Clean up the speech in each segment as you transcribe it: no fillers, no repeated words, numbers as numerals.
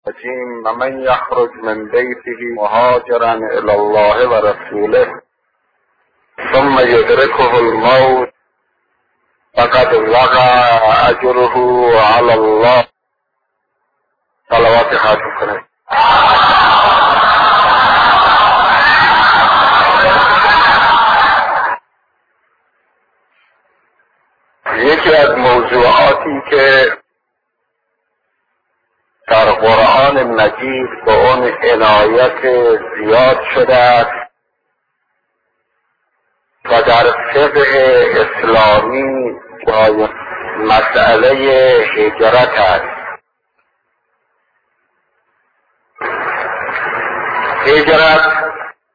ومن يخرج من بيته مهاجرا إلى الله ورسوله ثم يدركه الموت فقد وقع أجره على الله. صلوات خاتم کنید. یکی از موضوعاتی که در قرآن مجید به اون عنایت زیاد شده است و در فقه اسلامی با مسئله هجرت است. هجرت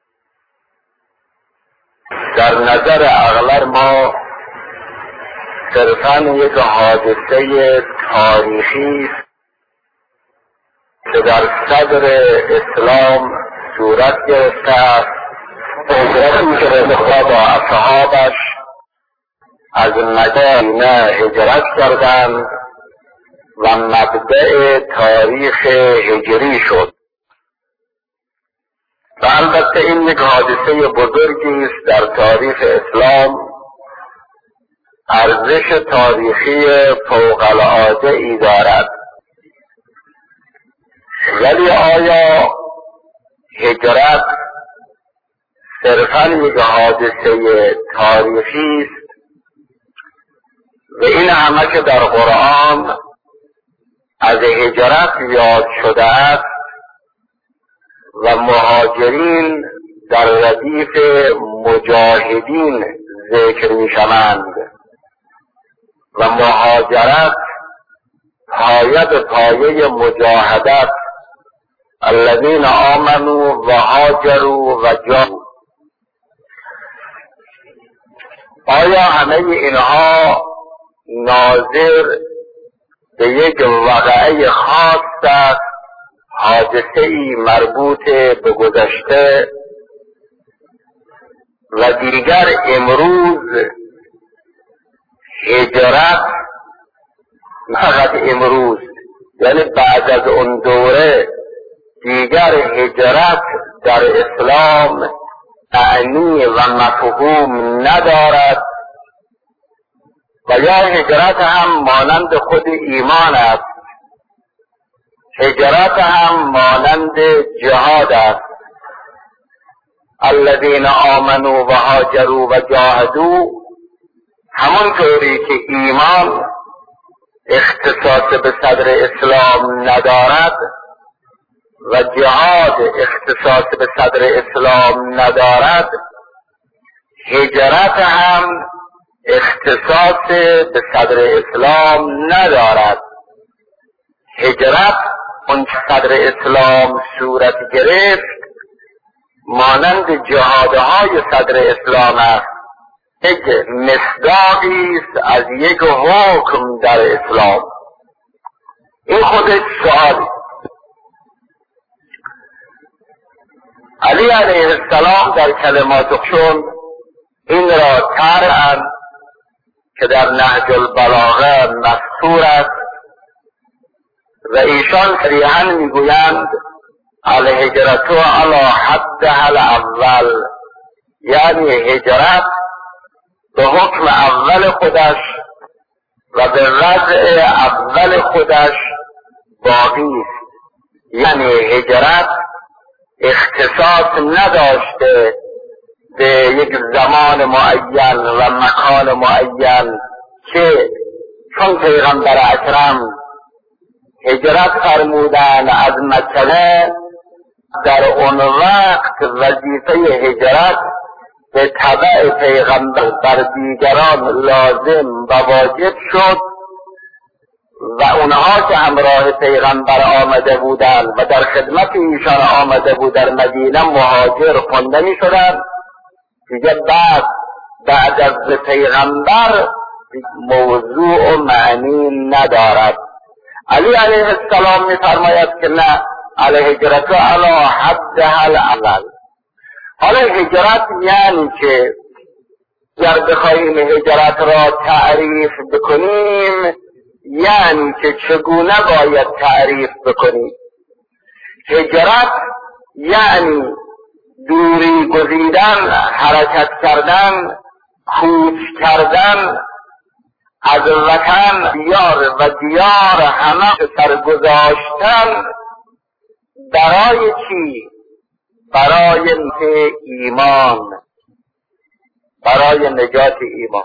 در نظر اغلب ما صرفاً یک حادثه تاریخی است که در صدر اسلام صورت گرفته است. هجرتی که رسول الله با اصحابش از مدینه هجرت کردند و مبدأ تاریخ هجری شد. و البته این یک حادثه بزرگی است در تاریخ اسلام، ارزش تاریخی فوق العاده ای دارد. ولی آیا هجرت صرفاً یک حادثه تاریخی است و این همه که در قرآن از هجرت یاد شده است و مهاجرین در ردیف مجاهدین ذکر می شوند و مهاجرت پایه به پایه مجاهدت، الذین آمنوا و هاجروا و جاهدوا. آیا همه اینها ناظر به یک واقعه خاص است، حادثه ای مربوط به گذشته و دیگر امروز هجرت نه فقط امروز، یعنی بعد از اون دوره دیگر هجرت در اسلام معنی و مفهوم ندارد و یا هجرت هم مانند خود ایمان است، هجرت هم مانند جهاد است. الذین آمنوا و هاجروا و جاهدوا، همونطوری که ایمان اختصاص به صدر اسلام ندارد و جهاد اختصاص به صدر اسلام ندارد، هجرت هم اختصاص به صدر اسلام ندارد. هجرت اون صدر اسلام صورت گرفت مانند جهادهای صدر اسلام است، یک مصداقی است از یک حکم در اسلام. این خودش سوالی. علی علیه السلام در کلماتشون این را طرحاً که در نهج البلاغه مذکور است و ایشان صریحاً میگویند الهجرت علی حدها الاول، یعنی هجرت به حکم اول خودش و به وضع اول خودش باقی است. یعنی هجرت اختصاص نداشته به یک زمان معین و مکان معین که چون پیغمبر اکرم هجرت فرمودن از مکه، در اون وقت وظیفه هجرت به تبع پیغمبر بر دیگران لازم و واجب شد و اونها که همراه پیغمبر آمده بودند و در خدمت ایشان آمده بود در مدینه مهاجر خونده می شدند. دیگه بعد از پیغمبر موضوع و معنی ندارد. علی علیه السلام می فرماید که نه، الهجرت علی حدها الاول. حالا هجرت یعنی که اگر بخواهیم هجرت را تعریف بکنیم یعنی که چگونه باید تعریف بکنیم. هجرت یعنی دوری گزیدن، حرکت کردن، کوچ کردن از وطن، دیار و دیار همه سرگذاشتن. برای چی؟ برای ایمان، برای نجات ایمان.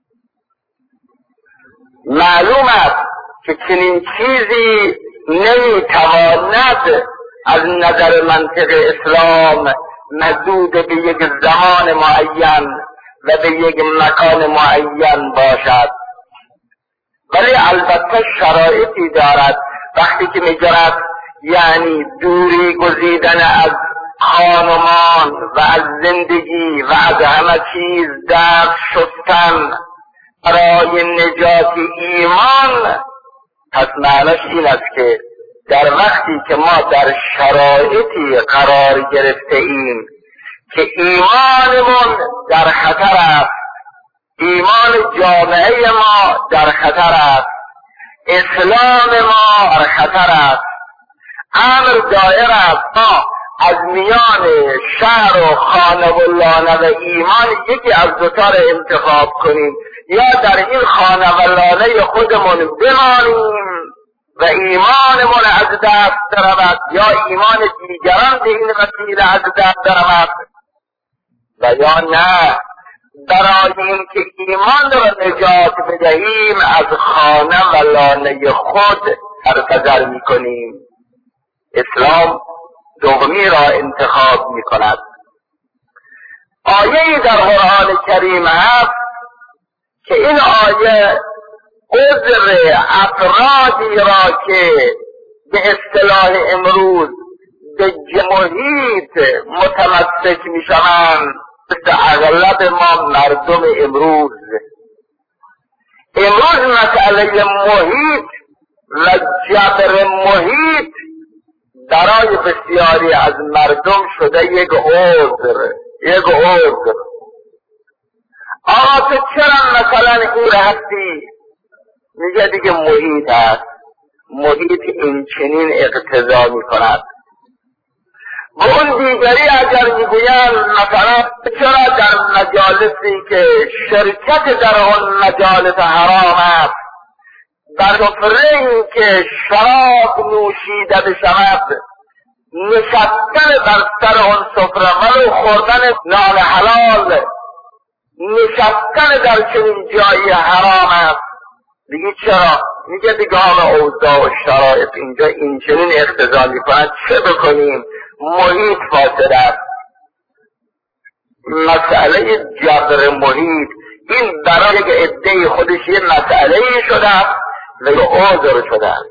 معلوم است که چنین چیزی نمیتواند از نظر منطق اسلام محدود به یک زمان معین و به یک مکان معین باشد، ولی البته شرایطی دارد. وقتی که میگرد یعنی دوری گزیدن از خانمان و از زندگی و از همه چیز دست شستن برای نجات ایمان، پس معنیش این است که در وقتی که ما در شرایطی قرار گرفته ایم که ایمانمون در خطر است، ایمان جامعه ما در خطر است، اسلام ما در خطر است، امر دایر است ما از میان شهر و خانه و لانه و ایمان یکی از دوتا را انتخاب کنیم، یا در این خانه و لانه خودمون بمانیم و ایمانمون از دست درود، یا ایمان دیگران به این وسیله از دست درود، و یا نه برای این که ایمان را نجات بدهیم از خانه و لانه خود سرگذر میکنیم. اسلام دومی را انتخاب میکند. آیه‌ای در قرآن کریم هست که این آیه عذر افرادی را که به اصطلاح امروز به محیط متمسک میشوند، مثل اغلب ما مردم امروز مسئله محیط و جبر محیط برای بسیاری از مردم شده یک عذر. آقا تو چرا مثلا این هستی؟ میگه دیگه محیط هست، محیط این چنین اقتضا میکند. و اون دیگری اگر میگویند مثلا چرا در مجالسی که شرکت در اون مجالس حرام است، در سفره این که شراب نوشیده بشود، نشستن بر سر اون سفره ولو خوردن نان حلال، نشستن در چنین جایی حرام است. دیگه چرا؟ میگه دیگه حالا اوضاع و شرایط اینجا این چنین اقتضا میکنند، چه بکنیم؟ محیط فاسد است. مسئله جبر محیط این برای یک عده خودش یه مسئله شده است و یه عذر شده است.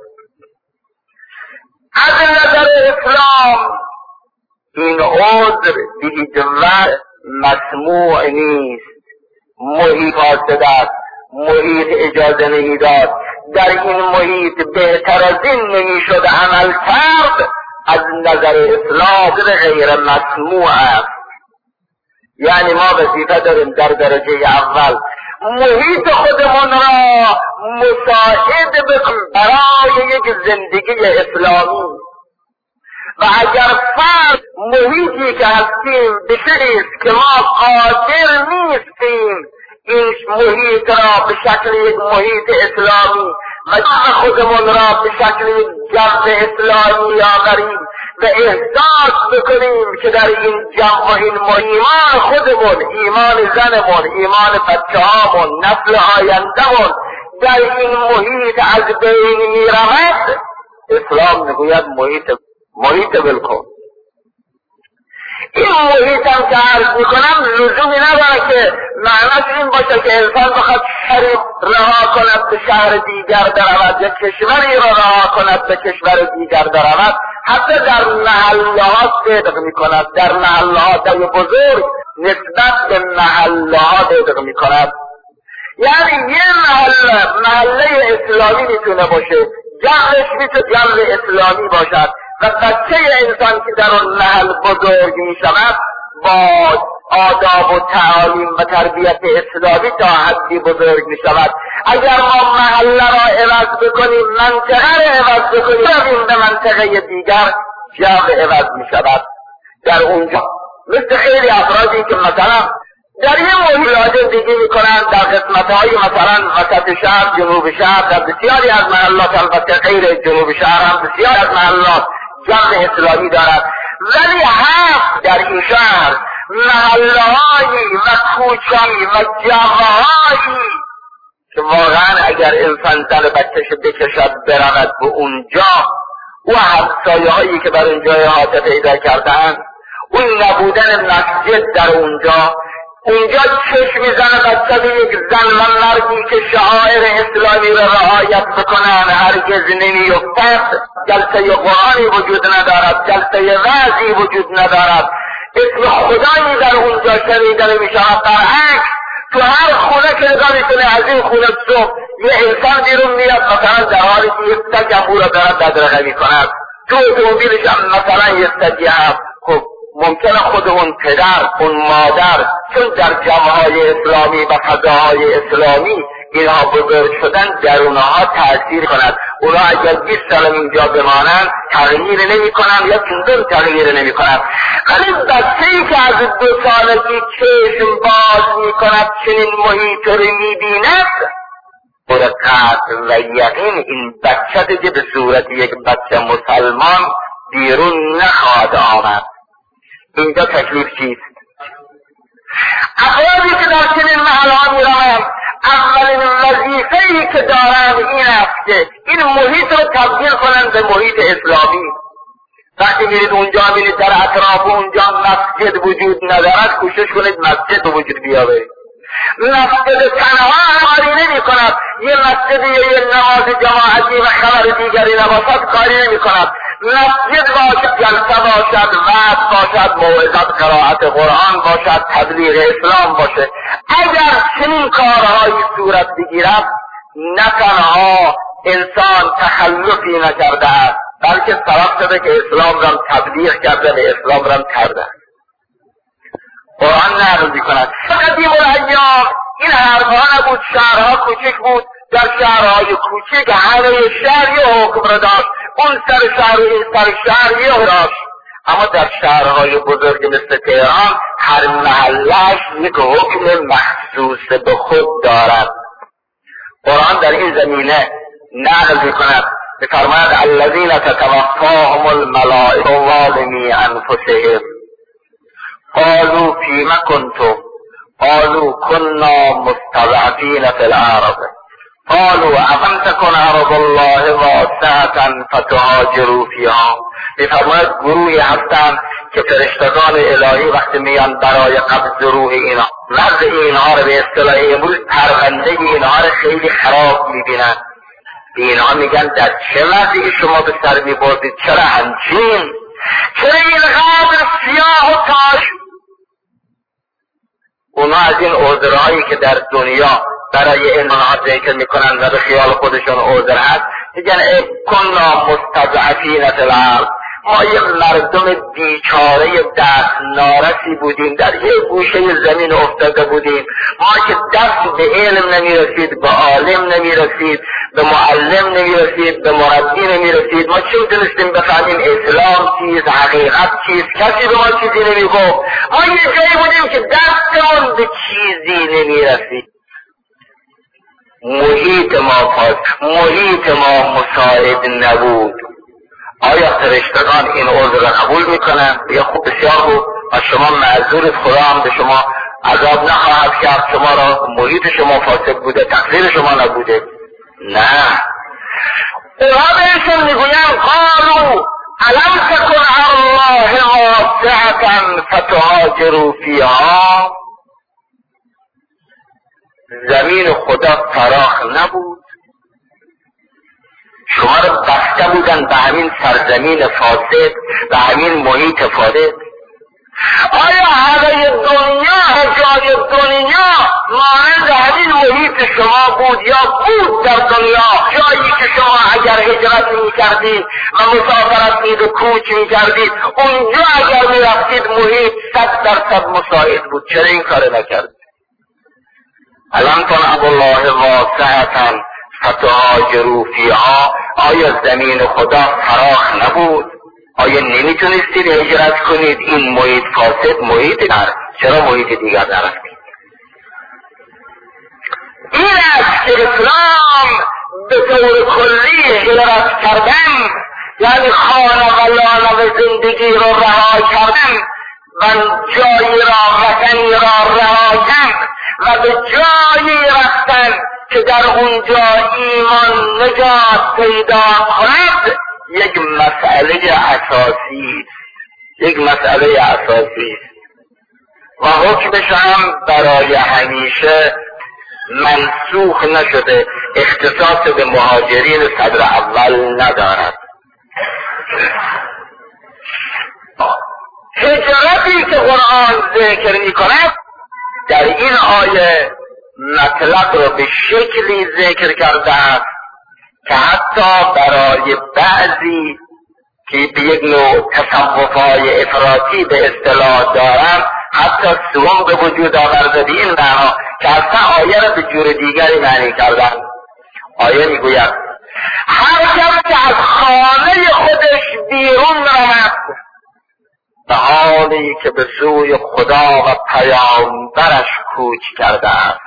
از نظر اسلام این عذر به هیچ وجه مسموع نیست. محیط فاسد است، محیط اجازه نمیداد، در این محیط بهتر از این نمیشد عمل کرد. از نظر اسلام غیر مسموع است. یعنی ما وظیفه داریم در درجه اول محیط خودمون را مساعد بکنیم برای یک زندگی اسلامی، و اگر فرد محیطی که هستیم بشریست که ما قادر نیستیم این محیط را به شکل یک محیط اسلامی و خودمون را به شکل یک جمع اسلامی آوریم و احساس بکنیم که در این جمع و این ایمان خودمون، ایمان زنمون، ایمان بچه هامون، نسل آیندهمون در این محیط از بین می رود، اسلام میگوید محیط بالکن. این محیط هم که عرض میکنم لزومی نداره که معنیش این باشه که انسان بخواد شهری رها کند به شهر دیگر درود یا کشوری را رها کند به کشور دیگر درود. حتی در محله ها صدق میکند، در محله ها در بزرگ نسبت به محله ها صدق میکند. یعنی یه محله اسلامی میتونه باشه، جمعش میتونه جمع اسلامی باشد و بچه انسان که در اون محل بزرگ می شود با آداب و تعالیم و تربیت اسلامی تا حدی بزرگ می شود. اگر ما محله را عوض بکنیم، منطقه را عوض بکنیم، رویم به منطقه دیگر، جو عوض می شود در اونجا. مثل خیلی افرادی که مثلا در یه محیط زندگی میکنن در قسمت‌های مثلا وسط شهر، جنوب شهر، در بسیاری از محلات، البته غیر جنوب شهر هم بسیاری از محلات جو اسلامی دارد، ولی هست در این شهر محله‌هایی و کوچه‌هایی و جاهایی که واقعا اگر انسان زن بچه‌ش بکشد برود به اونجا، او همسایه‌هایی که بر اونجا احاطه پیدا کرده‌اند، اون نبودن مسجد در اونجا چشم میزنه بچه به یک زن و مردی که شعائر اسلامی را رعایت بکنن هرگز نمیافتد. جلسه قرآنی وجود ندارد، جلسه وعظی وجود ندارد، اسم خدایی در اونجا شنیده نمیشود. برعکس تو هر خونه که نگاه میکنه از این خونه صبح یه انسان بیرون میاد مثلا در حالی که یک سگ هم او را دارد بدرقه میکند، تو اتومبیلش هم مثلا یه سگی هست. خب ممکنه خود اون پدر، اون مادر، چون در جامعه‌های اسلامی و فضاهای اسلامی اینها بزرگ شدن در اونها تأثیر کند. اونها اگر 20 سال اینجا بمانند تغییر نمی کنند یا چندان تغییر نمی کنند. ولی بچه‌ای که از 2 سالگی چشم باز می کند چنین محیط رو می بیند، قطع و یقین این بچه دیگه به صورت یک بچه مسلمان بیرون نخواهد آمد. اینجا تکلیف چیست؟ افرادی که در چنین محلها میروند اولین وظیفه‌ای که دارند این است که این محیط رو تبدیل کنند به محیط اسلامی. وقتی میرید اونجا میرید در اطراف اونجا مسجد وجود ندارد، کوشش کنید مسجد به وجود بیاورید. مسجد تنها کاری نمی کند، یه مسجد یا یه نماز جماعتی و خبر دیگری نباشد کاری نمی کند. مسجد باشد، جلسه باشد، وعظ باشد، موعظت، قرائت قرآن باشد، تبلیغ اسلام باشه. اگر چنین کارهایی صورت بگیرد نه تنها انسان تخلفی نکرده است بلکه سبب شده که اسلام را تبلیغ کرده و اسلام را کرده. قرآن نقل می‌کند قدیم الایام این حرفها نبود، شهرها کوچک بود، در شهرهای کوچک همه شهر یه حکم را داشت، اون سر شهر و این سر شهر یه داشت. اما در شهرهای بزرگ مثل تهران هر محله‌اش یک حکم مخصوص به خود دارد. قرآن در این زمینه نقل می‌کند، می‌فرماید الذین تتوفاهم الملائکه ظالمی انفسهم قالوا فیم کنتم قالوا كنا مستضعفین فی الارض قالوا افلم تکن ارض الله واسعة فتهاجروا فیها. میفرماید گروهی هستند که فرشتگان الهی وقتی میان برای قبض روح اینا، وضع اینها رو به اصطلاح امروز پرونده اینها رو خیلی خراب میبینن. اینها میگن در چه وضعی شما به سر میبردید، چرا همچین، چرا اینقدر سیاه و تاش. اونا از این عذرهایی که در دنیا برای اینها ذکر میکنن و به خیال خودشون عذر هست، میگن کنا مستضعفین فی الارض، ما یک مردم بیچاره دست نارسی بودیم، در یک گوشه زمین افتاده بودیم، ما که دست به علم نمیرسید، به عالم نمیرسید، به معلم نمیرسید، به مربی نمیرسید، ما چه میتونستیم بفهمیم اسلام چیست، حقیقت چیست، کسی به ما چیزی نمیگفت، ما یه جایی بودیم که دستمون به چیزی نمیرسید. محیط ما مساعد نبود. آیا فرشتگان این عذر را قبول میکنن؟ یا خوب بسیار خوب و شما معذورید، خدا هم به شما عذاب نخواهد کرد، شما را محیط شما فاسد بوده، تقصیر شما نبوده. نه، اونها بهشون میگوین قالوا الم تکن الله واسعة فتهاجروا فیها. زمین خدا فراخ نبود، شما رو بسته بودن به همین سرزمین فاسد، به همین محیط فاسد. آیا همه دنیا جای دنیا مانند همین محیط شما بود یا بود در دنیا جایی که شما اگر هجرت می کردید و مسافرت و کوچ می کردید اونجا اگر می رفتید محیط 100% مساعد بود، چرا این کار نکردید؟ الم تن الله واسعة فتهاجروا فیها. آیا زمین خدا فراخ نبود؟ آیا نمیتونستید هجرت کنید؟ این محیط فاسد محیط در، چرا محیط دیگر نرفتید؟ این است که اسلام به طور کلی هجرت کردن یعنی خانواده و زندگی رو رها کردن و جایی را وطنی را رها کردن و به جایی رفتن که در اونجا ایمان نجات پیدا کند یک مسئله اساسی است و حکمش هم برای همیشه منسوخ نشده، اختصاص به مهاجرین صدر اول ندارد. هجرتی که قرآن ذکر می کند در این آیه مطلب رو به شکلی ذکر کرده است که حتی برای بعضی که به یک نوع تصوف‌های افراطی به اصطلاح دارند حتی سوم به وجود آورده به این معنا که اصلا آیه را به جور دیگری معنی کردن. آیه میگوید هر کس که از خانه خودش بیرون رود به حالی که به سوی خدا و پیامبرش کوچ کرده است.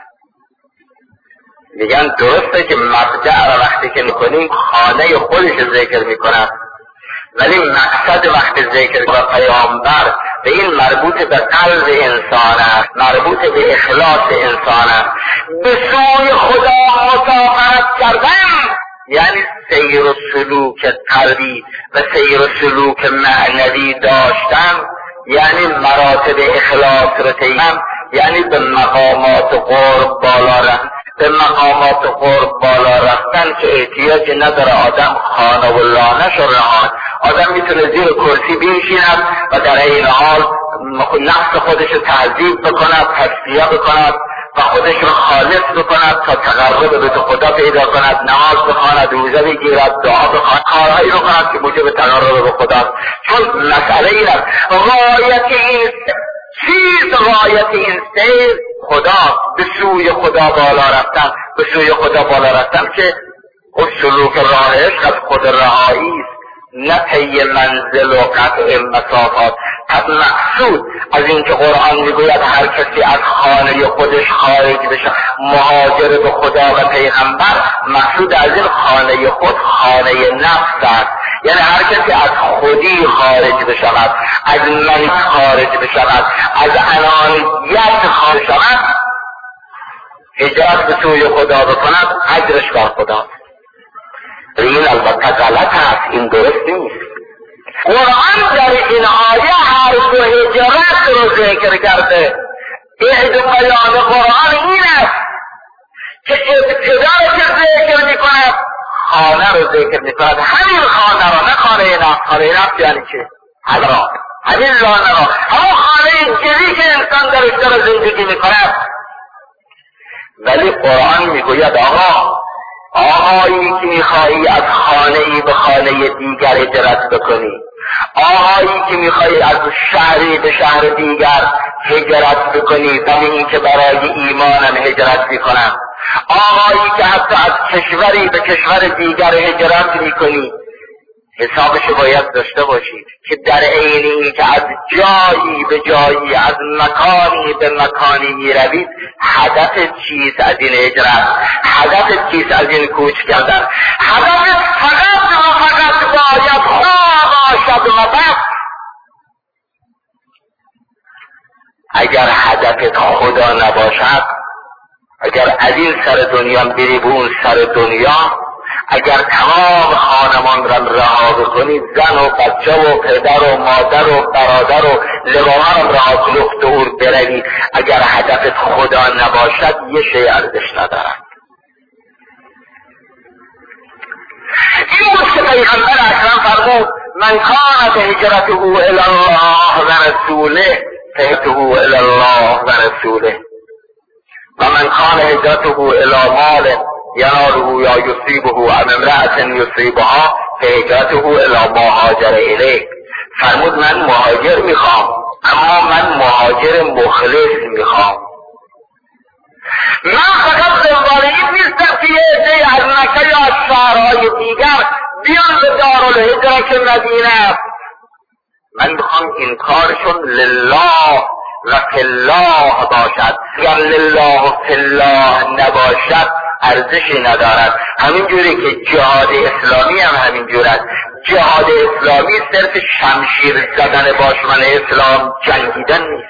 میگن درسته که مبدأ را وقتی که میکنیم خانه خودش ذکر میکنن، ولی مقصد وقت ذکر و پیامبر به این مربوط به قلب انسان است، مربوط به اخلاص انسان است. به سوی خدا مسافرت کردن یعنی سیر و سلوک قلبی و سیر و سلوک معنوی داشتن، یعنی مراتب اخلاص رو طی، یعنی به مقامات قرب بالا رفتن. به مقامات قرب بالا رفتن که احتیاج نداره آدم خانه و لانش رو رهان، آدم میتونه زیر کرسی بنشیند و در این حال نفس خودش رو تهذیب بکند، تصفیه بکند و خودش رو خالص بکند تا تقرب به خدا پیدا کند، نماز بخواند، روزه بگیرد، دعا بخواند، کارهایی رو کند که موجب تقرب به خدا. چون مسئله این است غایت این سیر خدا، به سوی خدا بالا رفتن که خود سلوک راه عشق از خود رهایی است، نه طی منزل و قطع مسافات. پس مقصود از این که قرآن میگوید هر کسی از خانه خودش خارج بشه مهاجر به خدا و پیغمبر، مقصود از این خانه خود خانه نفس است. یعنی هر کسی از خودی خارج بشود، از من خارج بشود، از انانیت خارج شود، هجرت به سوی خدا بکند، اجرش بر خدا. این البته غلط است، این درست نیست. قرآن در این آیه هر دو هجرت رو ذکر کرده. احد بیان قرآن این است که ابتدا که ذکر میکند خانه رو ذکر میکند، همین خانه رو، نه خانه نفس یعنی چه؟ همین لانه رو، همون خانه جدی که انسان درش داره زندگی میکند. ولی قرآن میگوید آقایی که میخواهی از خانه ای به خانه دیگر هجرت بکنی، آقایی که میخواهی از شهری به شهر دیگر هجرت بکنی، ولی این که برای ایمانم هجرت میکنم، آقایی که حتی از کشوری به کشور دیگر هجرت میکنی، حسابش باید داشته باشید که در عین این که از جایی به جایی، از مکانی به مکانی میروید، هدف چیست از این هجرت؟ هدف چیست از این کوچ کردن؟ هدف فقط و فقط باید خدا باشد و بس. اگر هدفت خدا نباشد، اگر از این سر دنیا بری به اون سر دنیا، اگر تمام خانمان را رها بکنی، زن و بچه و پدر و مادر و برادر و لباها را رها کنی دور بروی، اگر هدفت خدا نباشد یه شی ارزش ندارد. این بود که پیغمبر اکرم فرمود من کانت هجرته الی الله و رسوله فهجرته الی الله و رسوله و من کان هجرته الی مال یناله یا یصیبه او امرأة یصیبها فهجرته الی ما هاجر الیه. فرمود من مهاجر میخوام، اما من مهاجر مخلص میخوام. من فقط دنبال این نیستم که یه عده از مکه یا از شهرهای دیگر بیان به دارالهجره که مدینه است من میخوام این کارشون لله و فالله باشد. اگر لله و فالله نباشد ارزشی ندارد. همین جوری که جهاد اسلامی هم همین جور است. جهاد اسلامی صرف شمشیر زدن با دشمن اسلام جنگیدن نیست.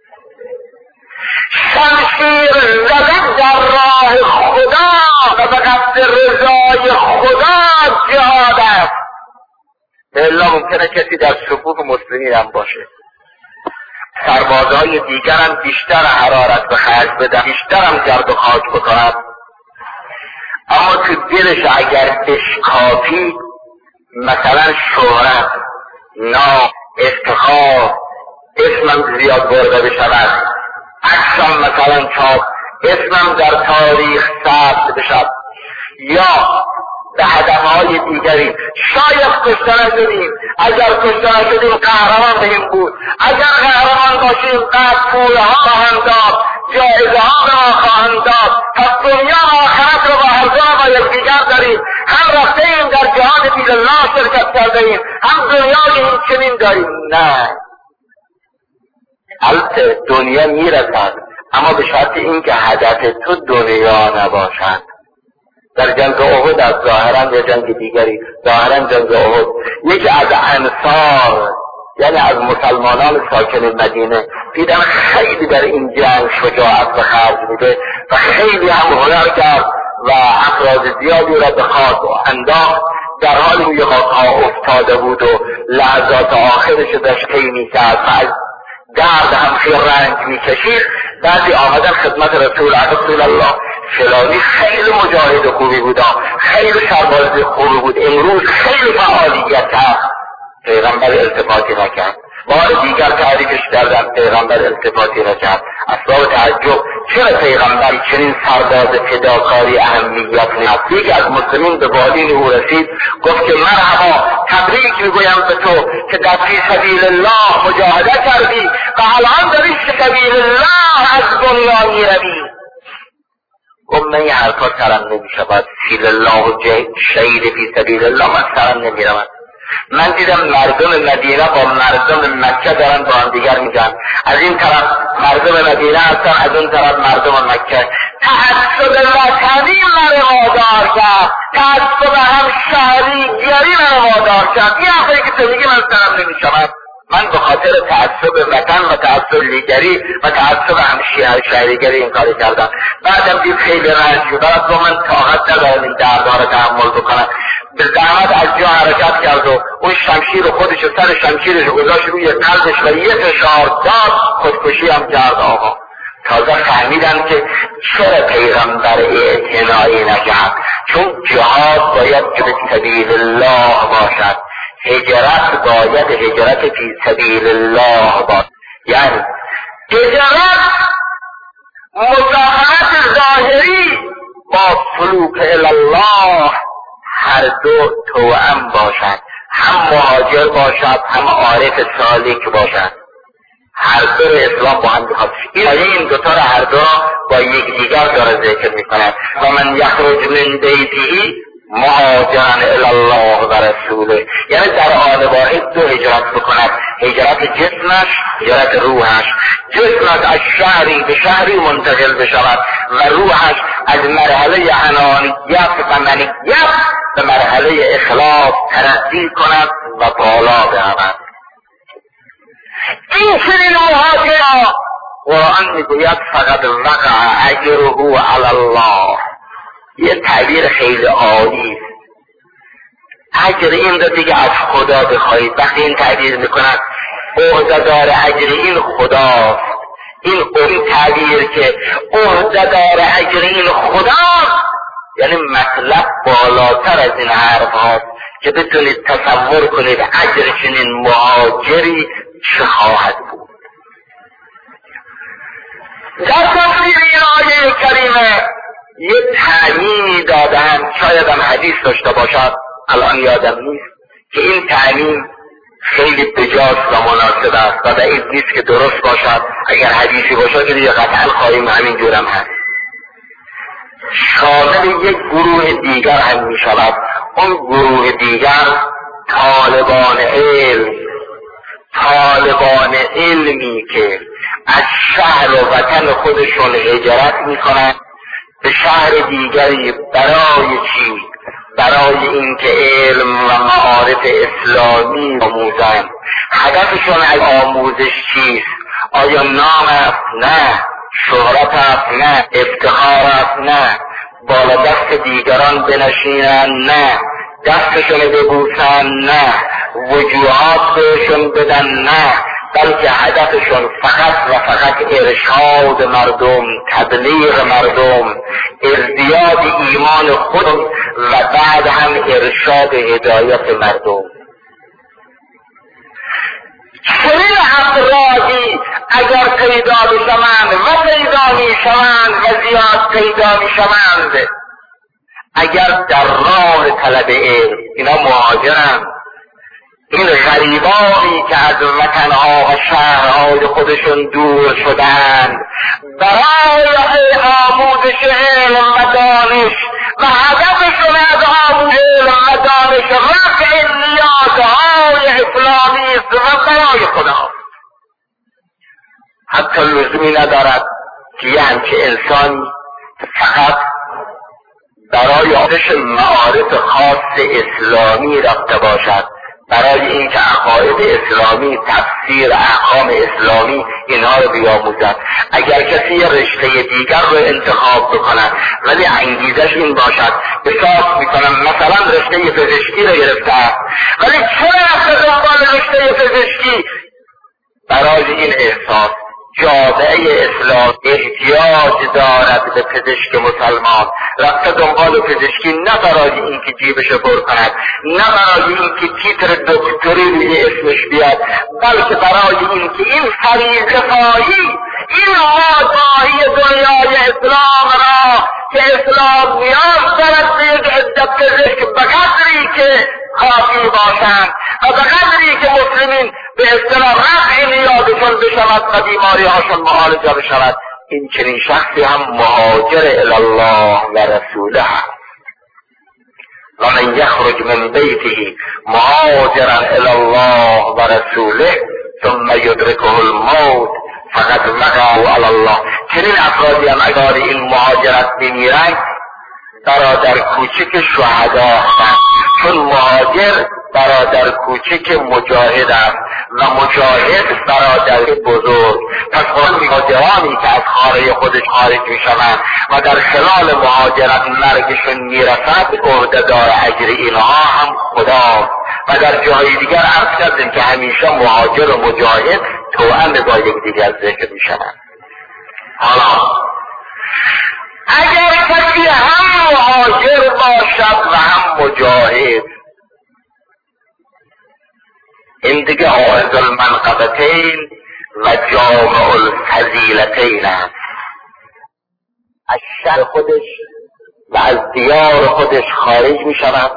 شمشیر زدن در راه خدا و به قصد رضای خدا جهاد است. الا ممکنه کسی در صفوف مسلمین هم باشه، سربازهای دیگر هم بیشتر حرارت به خرج بدن، بیشتر هم گرد و خاک بکنند، اما تو دلش اگر اشکافی مثلا شهرت، نام، افتخار، اسمم زیاد برده بشود، عکسم مثلا چاپ، اسمم در تاریخ ثبت بشود، یا به هدفهای دیگری، شاید کشته نشدیم، اگر کشته نشدیم قهرمان بهیم بود، اگر قهرمان باشیم قد پولها خواهند داد، جایزه ها به ما خواهند داد، پس دنیا و آخرت رو با هر با یکدیگر داریم، هم رفته ایم در جهاد فی الله شرکت کرده ایم، هم دنیای این چنین داریم. نه، البته دنیا میرسد، اما به شرط اینکه هدف تو دنیا نباشد. در جنگ احد از ظاهرا یا جنگ دیگری، ظاهرا جنگ احد، یکی از انصار یعنی از مسلمانان ساکن مدینه دیدن خیلی در این جنگ شجاعت به خرج میده و خیلی هم هنر کرد و افراد زیادی را به خاک انداخت، در حالی روی خاک‌ها افتاده بود و لحظات آخرش داشت طی می‌کرد و از درد هم خیلی رنج می‌کشید. بعضی آمدن خدمت رسول الله فلانی خیلی مجاهد خوبی بود، خیلی سرباز خوبی بود، امروز خیلی فعالیت کرد. پیغمبر التفاتی نکرد. بار دیگر تعریفش کردن، پیغمبر التفاتی نکرد. اسباب تعجب چرا پیغمبر چنین سرباز فداکاری اهمیت نداد؟ یکی از مسلمین به بالین او رسید، گفت که مرحبا، تبریک میگویم به تو که در فی سبیل الله مجاهده کردی و الان داری فی سبیل الله از دنیا میروی. گفت من این حرفا سرم نمیشود، فی الله و شهید فی سبیل الله من سرم نمیرود. من دیدم مردم مدینه با مردم مکه دارن با هم دیگر میگن، از این طرف مردم مدینه هستن، از اون طرف مردم مکه. تعصب وطنی من وادار کرد، تعصب هم شهریگری من وادار کرد. این حرفی که تو میگی من سرم نمیشود. من به خاطر تعصب وطن و تعصب لیگری و تعصب هم شهریگری این کاری کردم. بعدم دید خیلی رنج شد، با من طاقت ندارم این دردها رو تحمل بکنم. به زحمت از جا حرکت کرد و اون شمشیر خودش و سر شمشیرش گذاشت روی قلبش و یه فشار داد، خودکشی هم کرد. آقا تازه فهمیدن که چرا پیغمبر اعتنایی نکرد، چون جهاد باید فی سبیل الله باشد، هجرت باید هجرت فی سبیل الله باشد. یعنی هجرت مزاحمت ظاهری با سلوک الله هر دو توأم باشد، هم مهاجر باشد هم عارف سالک باشد. هر دو اسلام با هم بخواد. این دوتا را هر دو با یکدیگر داره ذکر میکنه. و من یخرج من بیته مهاجرا الی الله و رسوله، یعنی در آن واحد دو هجرت بکند، هجرت جسمش، هجرت روحش. جسمش از شهری به شهری منتقل بشود و روحش از مرحله انانیت و منیت به مرحله اخلاص ترقی کند و بالا برود. این چنین مهاجر قرآن میگوید فقط وقع اجره علی الله. یه تعبیر خیلی عالی، اجر این رو دیگه از خدا بخواهید. وقتی این تعبیر میکنن عهده‌دار اجر این خداست، این تعبیر که عهده‌دار اجر این خداست یعنی مطلب بالاتر از این حرف هاست که بتونید تصور کنید اجر چنین مهاجری چه خواهد بود. در تفسیر این آیه کریمه یه تعمیمی دادن، شاید هم حدیث داشته باشد، الان یادم نیست، که این تعمیم خیلی بجاست و مناسب است و بعید نیست که درست باشد. اگر حدیثی باشد که دیگه قطعا خواهیم همین جورم هست. شامل یک گروه دیگر هم می شود. اون گروه دیگر طالبان علم طالبان علمی که از شهر و وطن خودشون هجرت میکنن به شهر دیگری برای چی؟ برای اینکه علم و معارف اسلامی آموزند. هدفشون از آموزش چیست؟ آیا نام است؟ نه. شهرت است؟ نه. افتخار است؟ نه. بالا دست دیگران بنشینن؟ نه. دستشون ببوسن؟ نه. وجوهات بهشون بدن؟ نه. بلکه هدفشون فقط و فقط ارشاد مردم، تبلیغ مردم، ازدیاد ایمان خود و بعد هم ارشاد هدایت مردم. چنین افرادی اگر پیدا بشوند و پیدا میشوند و زیاد پیدا میشوند، اگر در راه طلب علم، اینا مهاجرند، این غریبانی که از وطنها و شهرهای خودشون دور شدند برای آموزش علم و دانش و هدفشون از آموزش علم و دانش رفع نیازهای اسلامی است و برای خدا. حتی لزومی ندارد که یه همچه انسانی فقط برای آموزش معارف خاص اسلامی رفته باشد، برای اینکه عقاید اسلامی، تفسیر احکام اسلامی اینها رو بیاموزد. اگر کسی رشته دیگر رو انتخاب بکنه ولی انگیزش این باشد، احساس میکنم مثلا رشته پزشکی رو گرفته ولی چرا رفته دنبال رشته پزشکی؟ برای این احساس جامعه اسلام احتیاج دارد به پزشک مسلمان، رفته دنبال پزشکی نه برای اینکه جیبش پر کند، نه برای اینکه تیتر دکتری روی اسمش بیاد، بلکه برای اینکه این فریضه پایی، این مادهی دنیای اسلام را که اسلام نیاز دارد به یک عدت پزشک به قدری که کافی باشند و به قدری که مسلمین به اصطلاح رفع نیازشون بشود و بیماری هاشون معالجه بشود، این چنین شخصی هم مهاجر الی الله و رسوله هست. و من یخرج من بیته مهاجرا الی الله و رسوله ثم یدرکه الموت فقد وقع علی الله. چنین افرادی هم اگر این مهاجرت بمیرند برادر کوچک شهدا هستند، چون مهاجر برادر کوچک مجاهد است و مجاهد برادر بزرگ. پس آن مهاجرانی که از خانه خودش خارج می شوند و در خلال مهاجرت مرگشون میرسد، عهده‌دار اجر اینها هم خدا. و در جای دیگر عرض کردیم که همیشه مهاجر و مجاهد توأم با یکدیگر ذکر می شوند. حالا اگر کسی هم مهاجر باشد و هم مجاهد، این دیگه حائز المنقبتین و جامع الفضیلتین است. از شهر خودش و از دیار خودش خارج می شود،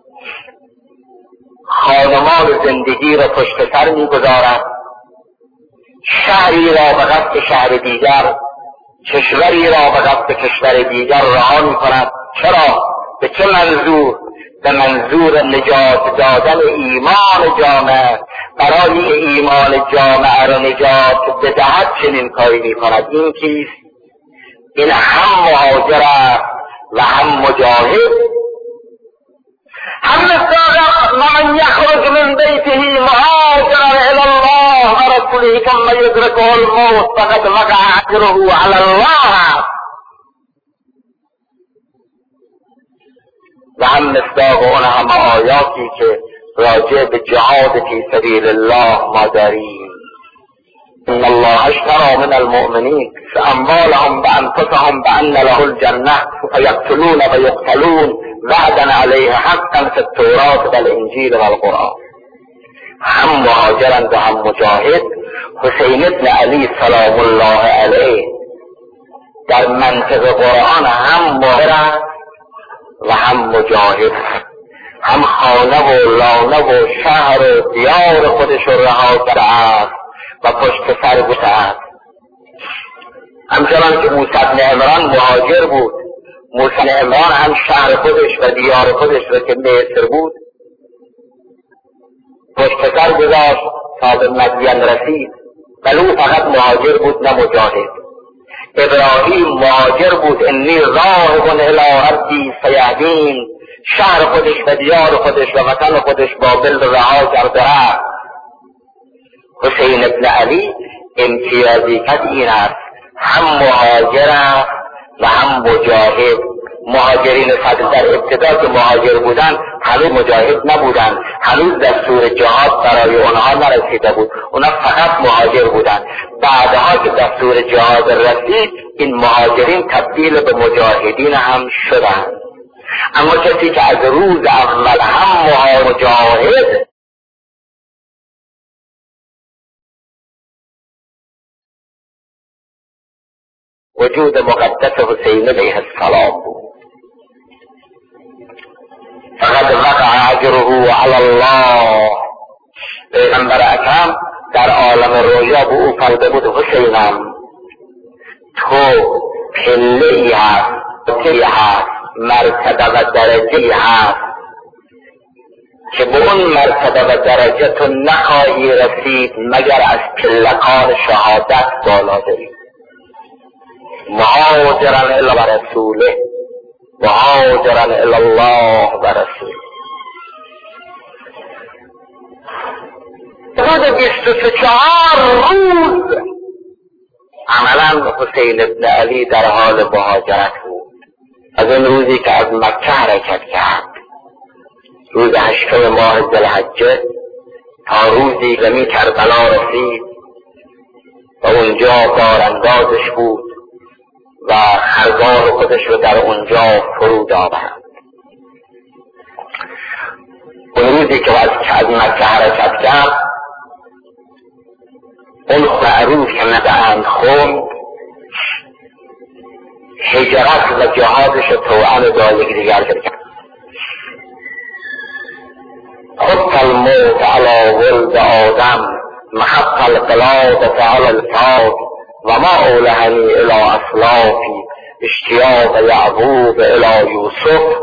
خانمان زندگی را پشت سر می گذارد، شهری را به قصد شهر دیگر، کشوری را به قصد کشور دیگر رها می کند. چرا؟ به چه منظور؟ به منظور نجات دادن ایمان جامعه. برای ایمان جامعه را نجات بدهد چنین کاری می کند. این کیست؟ این هم مهاجر است و هم مجاهد. هم مثل من یخرج من بیته مهاجرا الی الله و رسوله ثم یدرکه الموت فقد وقع اجره علی الله. و هم مصداق اون هم آیاتی که راجع به جهاد فی سبیل الله ما داریم. ان الله اشترى من المؤمنین اموالهم وانفسهم بان له الجنه فيقتلون ويقتلون وعدا عليه حقا في التوراة والانجیل والقرآن. هم مهاجرند و هم مجاهد. حسین ابن علی سلام الله علیه در منطق قرآن هم مهاجرند و هم مجاهد، هم خانه و لانه و شهر و دیار خودش رها کرده است و پشت سر گذاشته است. همچنان که موسی بن عمران مهاجر بود، موسی بن عمران هم شهر خودش و دیار خودش را که مصر بود پشت سر گذاشت تا به مدین رسید ولی او فقط مهاجر بود نه مجاهد. ابراهیم مهاجر بود، انی راغب الی ربی سیهدین، شهر خودش و دیار خودش و وطن خودش بابل رها کرده رفت. حسین ابن علی امتیازیت این است، هم مهاجر است و هم مجاهد. مهاجرین صدر در ابتدا که مهاجر بودن هنوز مجاهد نبودن، هنوز دستور جهاد برای اونها نرسیده بود، اونها فقط مهاجر بودن. بعدها که دستور جهاد رسید این مهاجرین تبدیل به مجاهدین هم شدن. اما کسی که از روز اول هم مجاهد وجود مقدس حسین علیه السلام بود. فقد وقع اجره علی الله. پیغمبر اکرم در عالم رویا به او فرموده بود حسینم تو پله‌ای هست، مرتبه و درجه‌ای هست که به اون مرتبه و درجه تو نخواهی رسید مگر از پلکان شهادت بالا بری. مهاجرا الی رسوله، مهاجرا الی الله و رسوله. بعد 24 روز عملا حسین ابن علی در حال مهاجرت بود. از اون روزی که از مکه حرکت کرد، روز 8 ماه ذوالحجه، تا روزی که می کربلا رسید و اونجا باراندازش بود و خرگاه خودش رو در اونجا فرود آورد. اون روزی که از مکه حرکت کرد، اون معروف که ندهند خوند، هجرت و جهادش توأم با یکدیگر کرد. خط الموت علی ولد آدم، محط القلادة علی الفاظ، و ما اولهنی الی اسلافی، اشتیاق یعقوب الی یوسف.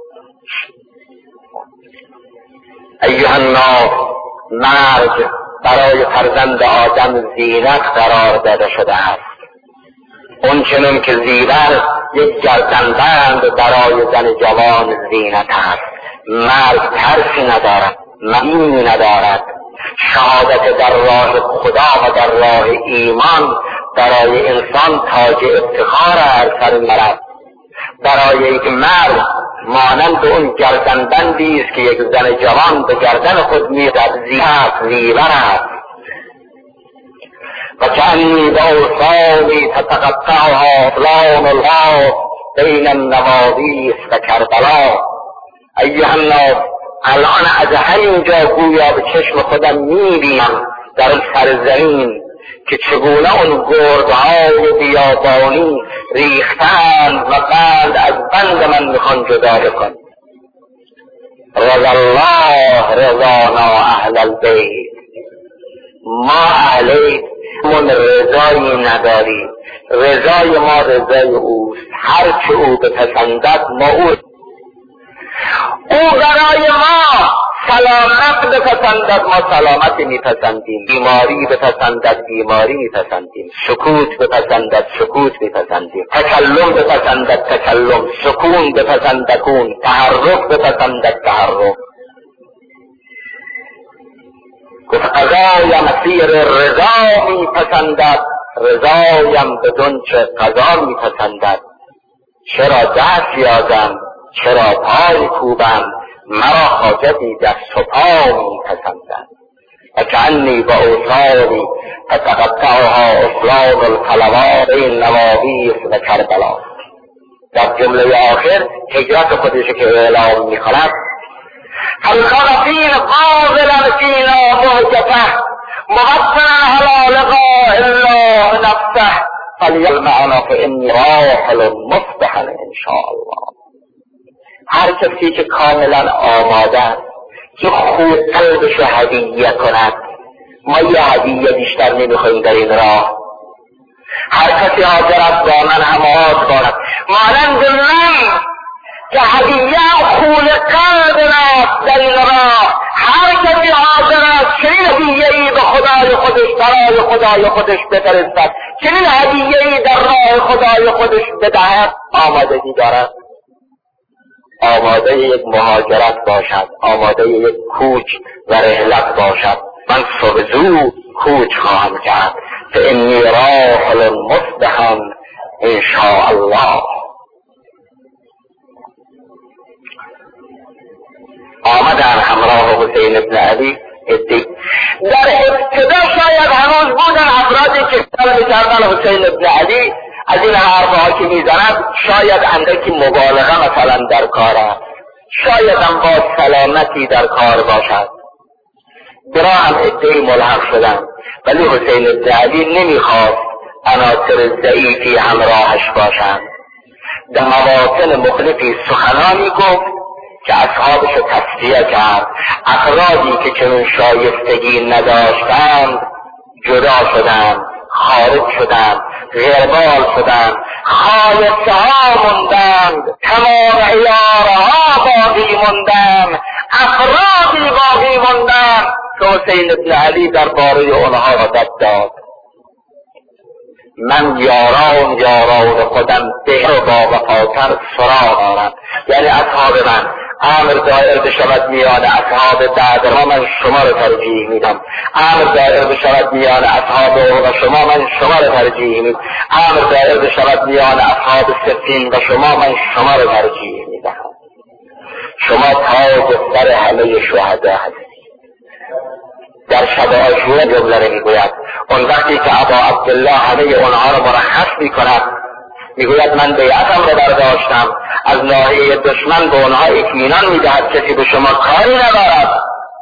ایها الناس، مرگ برای فرزند آدم زینت قرار داده شده است. اون چنین که زیور یک گردنبند برای زن جوان زینت است. مرگ ترسی ندارد، معنی ندارد. شهادت در راه خدا و در راه ایمان برای انسان تاج افتخار هر مرد. برای یک مرد مانند اون گردنبندی است که یک زن جوان به گردن خود می‌دهد، زیور است. و کأنی بأوصالی تتقطعها فلان الله بین النواویس و کربلا. ایها الناس، الان از همینجا گویا به چشم خودم می‌بینم در اون سرزمین که چگونه اون گردهای بیابانی ریختند و بند از بند من میخوان جدا بکن. رضا الله رضانا اهل البیت، ما اهل من رضایی نداریم، رضای ما رضای اوست. هر چه او بپسندد ما او برای ما سلامت بپسندد ما سلامت میپسندیم، بیماری بپسندد بیماری میپسندیم، سکوت بپسندد سکوت میپسندیم، تکلم بپسندد تکلم، سکون بپسندد سکون، تحرک بپسندد تحرک. گفت قضای مسیر رضا میپسندد، رضایم بدون چه قضا میپسندد. چرا دست یازم، چرا پای کوبم، مرا حاجتی دست و پا میپسندد. و کأنی با اوصالی تتقطعها اصلاب الخلوات بین نواویس و کربلا. در جمله آخر هجرت خودش که اعلام میکند، فالکان فین قابلا فینا مهجته، مغفرا علی لقاء الله نفسه، فلیل معنا فانی راحل مصبحا انشاءالله. هر کسی که کاملا آماده است که خود قلبش هدیه کند، ما یه هدیه بیشتر نمیخوایم در این راه. هر کسی حاضر است با من هماهنگ کند، مانند من که هدیه خون قلب است در این راه، هر کسی حاضر است چنین هدیه‌ای به خدای خودش برای خدای خودش بفرستد، چنین هدیه‌ای در راه خدای خودش بدهد، آمادگی دارد. آماده یک مهاجرت باشد، آماده یک کوچ و رحلت باشد. من صبح زود کوچ خواهم کرد، فانی راحل مصبحا ان شاء الله. آمدن همراه حسین ابن علی. در ابتدا شاید هنوز بودن افرادی که سلام می‌کردن حسین ابن علی از این حرفها که میزند، شاید اندکی مبالغه مثلا در کار است، شاید هم با سلامتی در کار باشد. برا هم عده‌ای ملحق شدن، ولی حسین ابن علی نمیخواست عناصر ضعیفی همراهش باشند. در مواطن مختلفی سخنانی گفت که اصحابش تصفیه کرد. افرادی که چنین شایستگی نداشتند جدا شدند، خارج شدند، غیربال شدند، خالصه ها موندند، تمام عیارها باقی موندند، افرادی باقی موندند که حسین ابن علی درباره اونها رد داد. من یاران خودم به و با وفاتر سراغ دارم، یعنی اصحاب من امر دائر بشود میان اصحاب بعد ما، من شما رو ترجیح میدم. امر دائر بشود میان اصحاب و شما، من شما رو ترجیح میدم. امر دائر بشود میان اصحاب صفین و شما، من شما رو ترجیح میدم. شما تاج سر همه شهدا هستید. در شب عاشورا جمله رو میگوید، اون وقتی که ابا عبدالله همه اونها رو مرخص میکند، میگوید من بیعتم رو برداشتم، از ناحیه دشمن به اونها اطمینان میدهد کسی به شما کاری ندارد.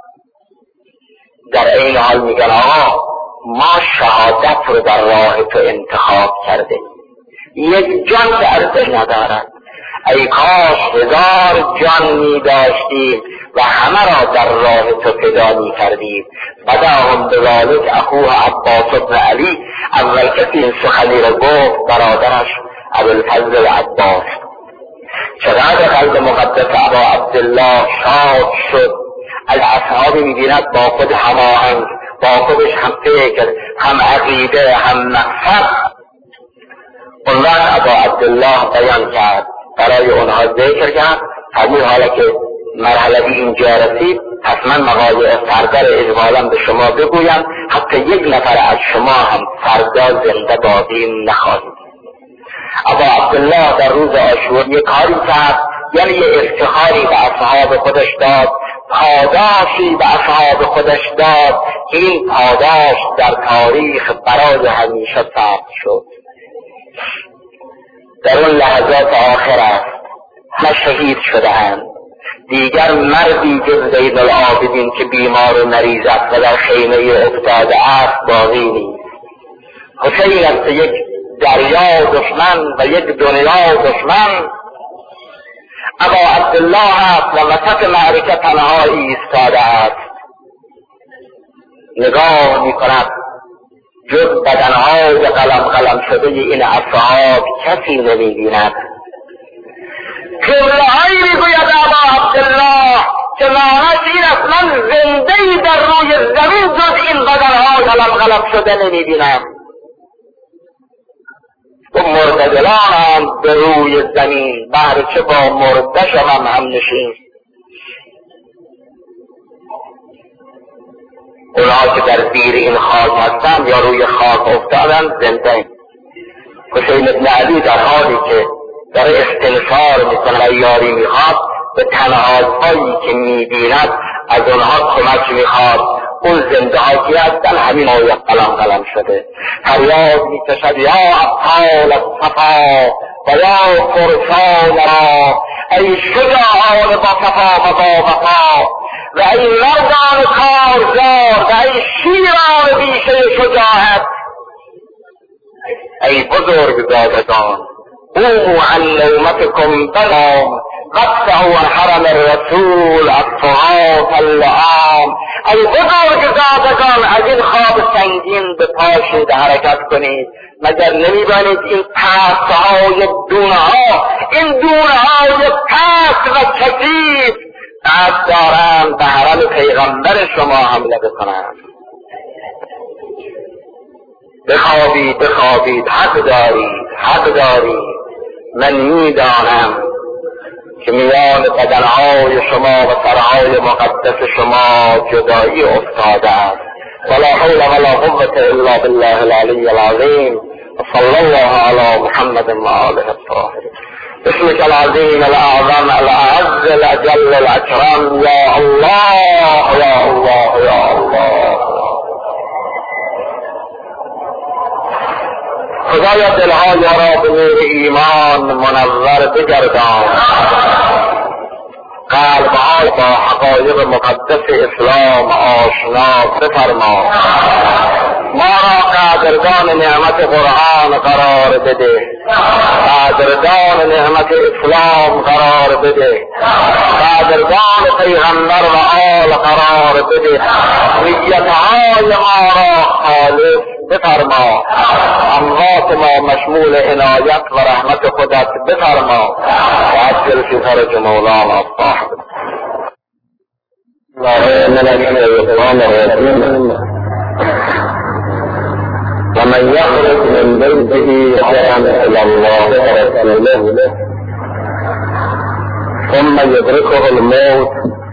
در این حال میگن آقا ما شهادت رو در راه تو انتخاب کرده، یک جان که ارزش ندارد. ای کاش 1000 جان می داشتیم و همه را در راه تو فدا می کردیم. بداهم بذالک اخوه عباس بن علی، اول کسی این سخنی را گفت برادرش ابوالفضل عباس. چقدر قلب مقدس ابا عبدالله شاد شد. از اصحابی می بیند با خود هماهنگ، با خودش هم فکر، هم عقیده، هم مقصد. اون وقت ابا عبدالله بیان کرد، برای اونها ذکر کرد. همین حالا که مرحله اینجا رسید، پس من مقاطع سردر اجمالا به شما بگویم، حتی یک نفر از شما هم فردا زنده باقی نخواهید. ابا عبدالله در روز عاشورا یک کاری کرد، یعنی یه افتخاری به اصحاب خودش داد، پاداشی به اصحاب خودش داد که این پاداش در تاریخ برای همیشه ثبت شد. در اون لحظات آخر است، همه شهید شده‌اند. دیگر مردی جز زین العابدین که بیمار و مریض است و در خیمه افتاده است باقی نیست. حسین است یک دریا دشمن و یک دنیا دشمن. ابا عبدالله است و وسط معرکه تنها ایستاده است. نگاه می‌کند جز بدنهای قلم شده این اصحاب کسی نمی‌بیند. جمله‌هایی میگوید ابا عبدالله که معنیش این است من زنده‌ای در روی زمین جز این بدنهای قلم شده نمی‌بینم. و مردگلانم به روی زمین، برچه با مرده شوم هم نشین. اونها که در زیر این خاک هستند یا روی خاک افتادند زنده. حسین ابن علی در حالی که در استنفار میکنه و یاری میخواد، به تنهایی که میبیند از اونها کمک میخواد. اون زنده ها که هستن همین آیه قلم شده. فریاد میکشد یا ابطال الصفا و یا فرسان را، ای شجاعان با صفا و با وفا، و ای مردان کارزار و ای شیران بیشه شجاعت، ای بزرگزادگان قوموا عن نومتكم بنام وقفعوا عن حرم الرسول الطغاة اللعام. ای بزرگزادگان از این خواب سنگین به پاشید حرکت کنید. مگر نمی‌بینید این پست‌های دونه‌ها، این دونه‌های پست و کثیف قصد دارند به حرم پیغمبر شما حمله بکنند. بخوابید بخوابید، حق دارید. من میدانم که میان بدنهای شما و سرهای مقدس شما جدایی افتاده است. ولا حول ولا قوة الا بالله العلی العظیم. وصلی الله علی محمد و آله الطاهرین. اسمك العظيم الاعظم الاعز الاجل الاكرم يا الله يا الله يا الله. خدایا دلهای را به نور ایمان منور بگردان، قلبها با حقایق مقدس اسلام آشنا بفرما. ما را قدردان نعمت قرآن قرار بده، قدردان نعمت اسلام قرار بده، قدردان پیغمبر و آل قرار بده. نیتهای ما را خالص بفرما، اموات ما مشمول عنایت و رحمت خودت بفرما. و اجل فی فرج مولانا الصاحب. ومن يخرج من بيته هجرا الى الله ورسوله ثم يدركه الموت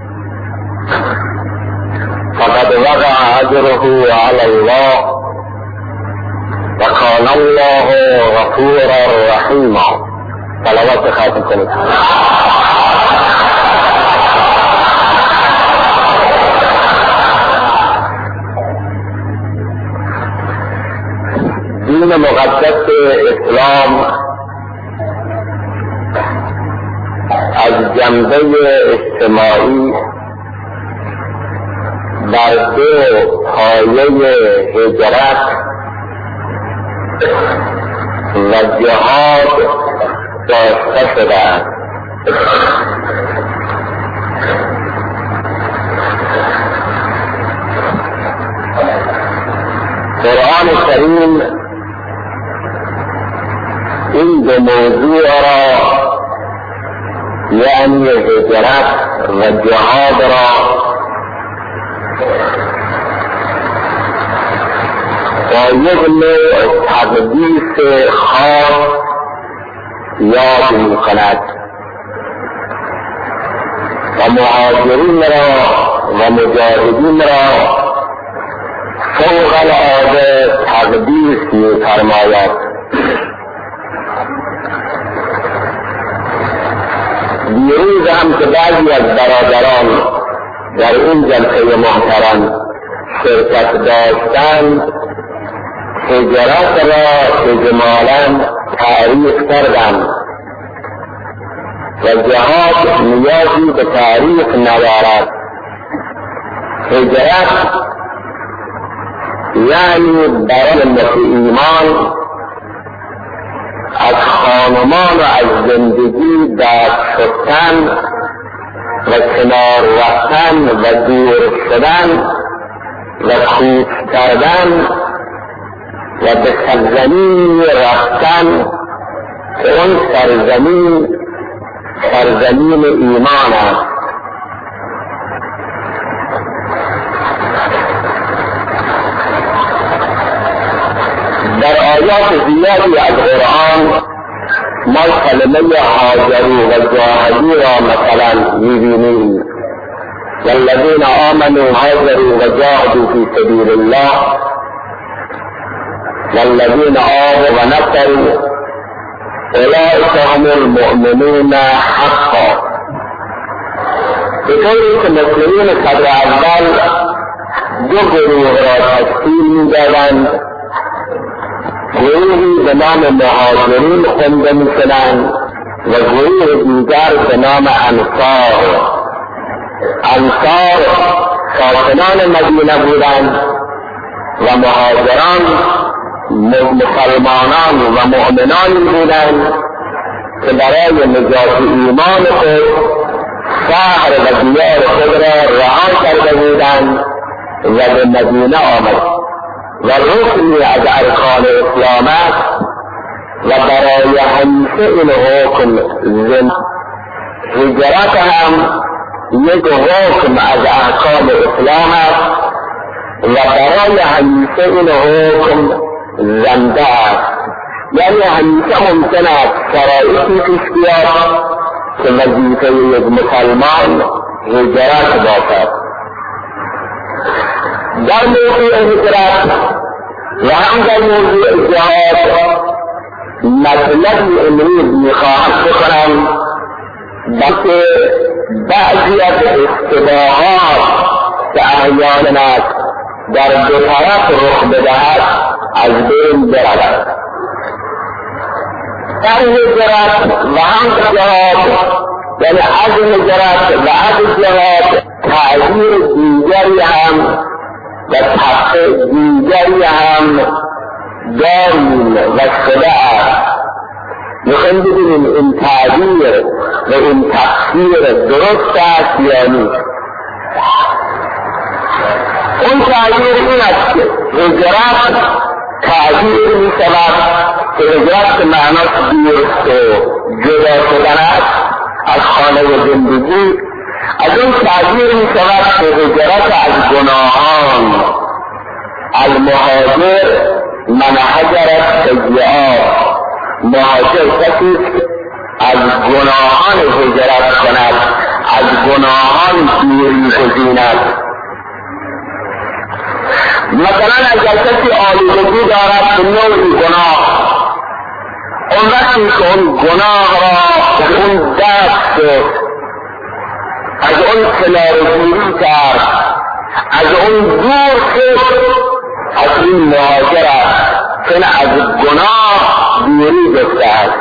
فقد وقع اجره على الله وكان الله غفورا رحيما. صلوات خاتم کنید. دین مقدس اسلام از جنبه اجتماعی بر دو پایه هجرت و جهاد ساخته شده است. قرآن کریم این دو موضوع را یعنی هجرت و جهاد را با یک نوع تقدیس خاص یاد می کند و مهاجرین را و مجاهدین را فوق العاده تقدیس می فرماید. دیروز هم که بعضی از برادران در این جلسه محترم شرکت داشتند هجرت را اجمالاً تعریف کردند و جهاد نیازی به تعریف ندارد. هجرت یعنی برای ایمان از خانمان و از زندگی دست شدن و کنار رفتن و دور شدن و کوچ کردن و به سرزمین رفتن که اون سرزمین ایمان است. در آیات زیادی از قرآن ما کلمه هاجروا و جاهدوا را مثلا می‌بینیم. والذین آمنوا هاجروا و جاهدوا فی سبیل الله والذین آووا و نصروا اولئک هم المؤمنون حقا. به طوری که مسلمین صدر اول دو گروه را تشکیل می‌دادند، گروهی به نام مهاجرین خونده می‌شدند و گروه دیگر به نام انصار. انصار ساکنان مدینه بودند و مهاجران مسلمانان و مؤمنان بودند که برای نجات ایمان خود شهر و دیار خود را رها کرده بودند و به مدینه آمد و رکنی از ارکان اسلام است و برای همیشه این حکم هجرت هم یک حکم از احکام اسلام است و برای همیشه این حکم زنده است. یعنی همیشه ممکن است شرایطی پیش بیاد که وظیفه یک مسلمان هجرت باشد. در موضوع هجرت و هم در موضوع جهاد مطلبی امروز میخواهم بکنم، بلکه بعضی از اشتباهات که احیانا در دو طرف رخ بدهد از بین برود. در هجرت و هم جهاد، یعنی از هجرت و از جهاد تعبیر دیگری هم و تفسیر دیگری هم داریم و شده است. میخوایم ببینیم این تعبیر و این تفسیر درست است یا نیست. اون تعبیر این است که هجرت تعبیر میشود که هجرت معناش بیرست و جدا شدن است از خانه و زندگی. از اون تعبیر میشود که هجرت از گناهان، المهاجر من هجر السیئات، مهاجر کسی از گناهان هجرت کند، از گناهان دوری گزیند. مثلا اگر کسی آلودگی دارد به نوعی گناه، اون وقتی که اون گناه را به اون دست از اون کناره‌گیری کرد، از اون دور شد، از این مهاجر است چون از گناه دوری گشته است.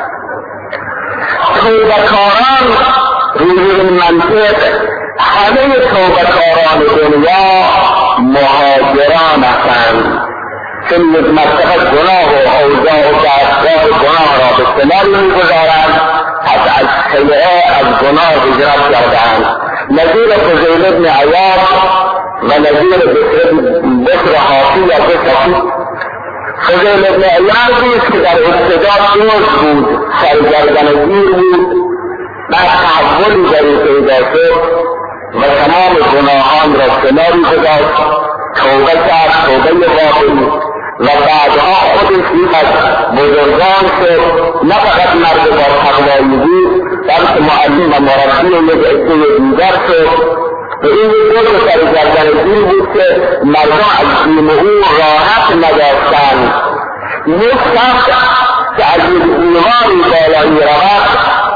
توبه‌کاران روی این منطق همه توبه‌کاران دنیا مهاجران هستند، چون یک مرتبه گناه و اوضاع و دستگاه گناه را به کنار می‌گذارند، از سیئه از گناه هجرت کردند. نظیر فضیل ابن عیاض و نظیر بسر حافی یا بسر فضیل ابن عیاضی است که در ابتدا دوست بود، سرگردنگیر بود، بعد تحولی در این پیدا شد و تمام گناهان را کناری گذاشت، توبه کرد، توبه واقعی، و بعدها خودش از بزرگان شد، نه فقط مرد با تقوایی بود بلکه معلم و مربی یک عده دیگر شد. و این یک دو سرگردنگیر بود که مردم از دین او راحت نداشتند. یک شخص که از یک دیواری بالا میرود،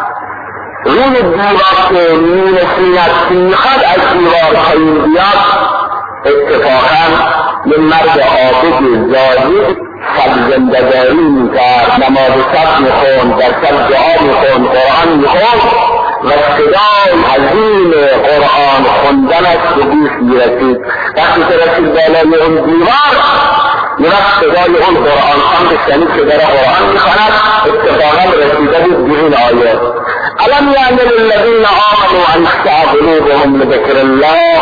روی دیوار که مینشیند میخواد از دیوار پایین بیاد، اتفاقا یه مرد عابد زاهد شب زندگاری میکرد، نماز شب میخوند، در شب دعا میخوند، قرآن میخوند و صدای عظیم قرآن خوندنش به گوش میرسید. وقتی که رسید بالای اون دیوار، یه وقت صدای اون قرآن خوان شنید که داره قرآن میخواند، اتفاقا رسیده بود به این آیه: الم یعن للذین آمنوا ان تخشع قلوبهم لذکر الله.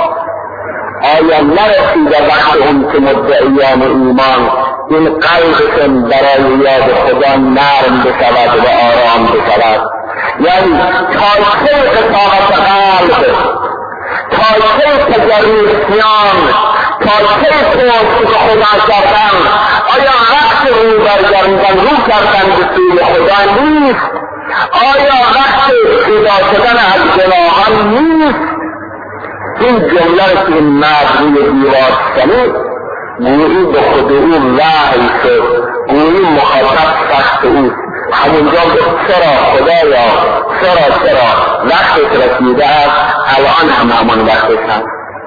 آیا نرسیده وقت اون که مدعیان ایمان این قلبشون برای یاد خدا نرم بشود و آرام بشود؟ یعنی تا چه قساوت قلب، تا چه تجریسیان، تا چه پشت به خدا کردن؟ آیا وقت رو برگردن رو کردن به سوی خدا نیست؟ آیا وقت جدا شدن از گناهان نیست؟ این جمله را که این مرد روی دیوار شنید، گویی به خود او وحی شد، گویی مخاطب شخص اوست. همونجا گفت چرا خدایا، چرا وقتش رسیده است، الان هم همون وقتش هست.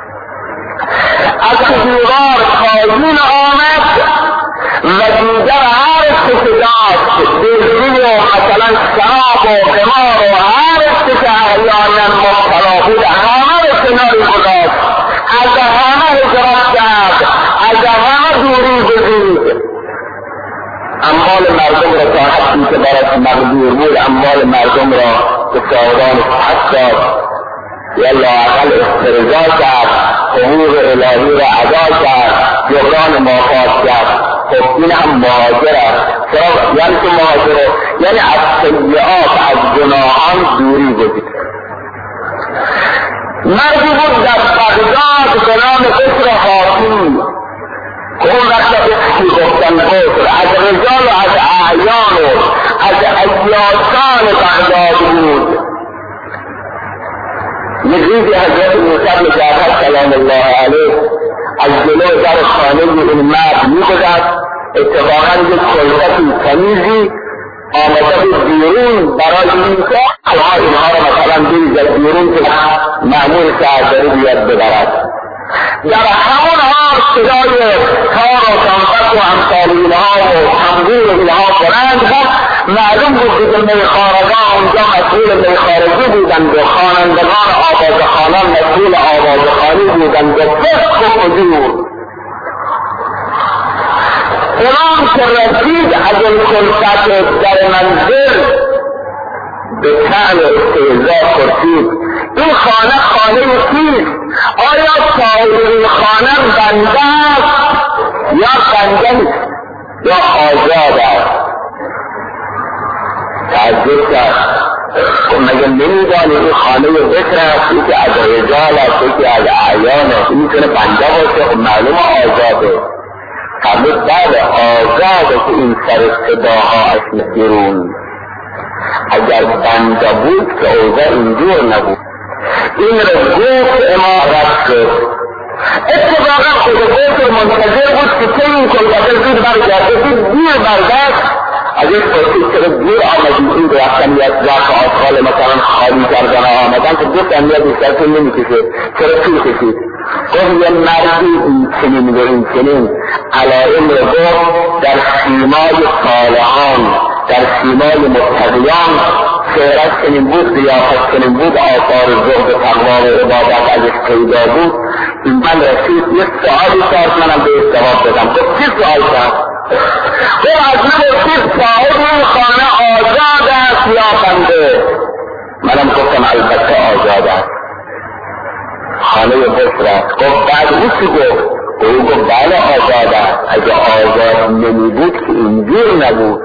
از دیوار پایین آمد و دیگر هر چه داشت، دزدی و مثلا شراب و قمار و هر چه که احیانا مبتلا بود همه رو کناری گذاشت، از همه هجرت کرد، از همه دوری گزید. اموال مردم را تا حدی که برایش مقدور بود، اموال مردم را به شاهدان حق داد، یا لااقل استرضا کرد، حقوق الهی را ادا کرد، جبران مافات کرد. خب این هم مهاجر است. یعنی که مهاجر یعنی از سیئات، از گناهان دوری گزید. مردی بود در بغداد به نام بسر حاطی که اون وقت بسری گفتن بسر از رجال و از اعیان و از ایاسان بغداد بود. یک روزی حضرت موسی بن جعفر سلام الله علیه از جلو در خانه این مرد می‌گذشت. اتفاقا یک خلقتی تمیزی آمده بود بیرون برای اینکه اینها را مثلا بریزد بیرون که معمول سرداری بیاد ببرد. در همون حال صدای تار و تنبک و امثال اینها و تنبور اینها بلند بود. معلوم بود دیگه میخارگاه اونجا مسئول میخارگی بودند و خوانندگان آوازخوانان مسئول آوازخوانی بودند و فسق و فجور. اونان که رسید از این خلقت در منزل به طعن استهزا پرسید این خانه کیست؟ آیا صاحب این خانه بنده است یا بنده نیست یا آزاد است؟ تعجب کرد. مگه نمیدانی این خانه بکر است، این که از رجال است، این که از اعیان است، این میتونه بنده باشه، معلوم آزاده. همه بله آزاده که این سر صداها از بیرون. اگر بنده بود که اوضاع اینجور نبود. این را گفت امارت شد. اتفاقا خود گفت منتظر بود که این کلبتر زود برگرده دیر برگشت. از این پرسید که دیر آمدید این درختن یک زرق آسخال مثلا خالی کردن آمدن که گفتن یک بیشترتون نمیکشه چرا طول کشید؟ گفت یه مردی این چنین و این چنین علائم رو گفت در سیمای صالحان در سیمای متقیان سیرت چنین بود، ضیافت چنین بود، آثار زهد و تقوا و عبادت ازش پیدا بود. این من رسید یک سوالی کرد منم به استواب بدم. گفت چه سوال کرد؟ گفت از من رسید صاحب این خانه آزاد است یا بنده؟ منم گفتم البته آزاد است، خانه بسر است. گفت بعد او چی گفت؟ او گفت بله آزاد است. اگه آزاد نمی بود که اینجور نبود.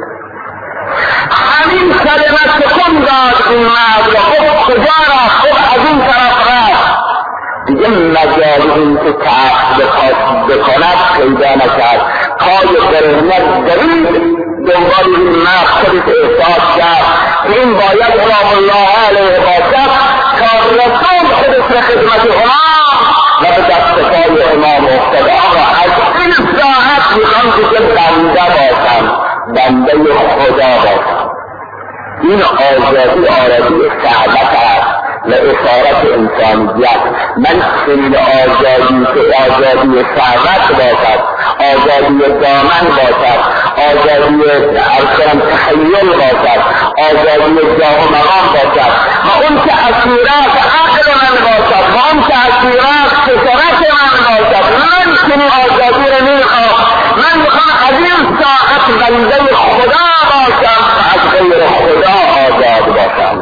همین کلمه سکون داد این مرد را. خب کجا رفت؟ خب از این طرف رفت. دیگه مجال این که تعقیب بکند پیدا نکرد. پای برهنت دوید دنبال این مرد خودش احساس کرد که این باید سلام الله علیه باشد تا رسول خودش را خدمت امام و به دست پای امام افتاد. آقا از این ساعت میخوام دیگه بنده باشم، بنده خدا باشم. این آزادی سعادت است و اشارت انسانیت. من چنین آزادی که آزادی سعادت باشد، آزادی دامن باشد، آزادی ارکان تخیل باشد، آزادی جاه و مقام باشد و اون که اسیرات عقل من باشد و اون که اسیرات فطرت من باشد. من چنین آزادی رو نمیخوام. من میخوام از این ساعت بنده خدا باشم و از غیر خدا آزاد باشم.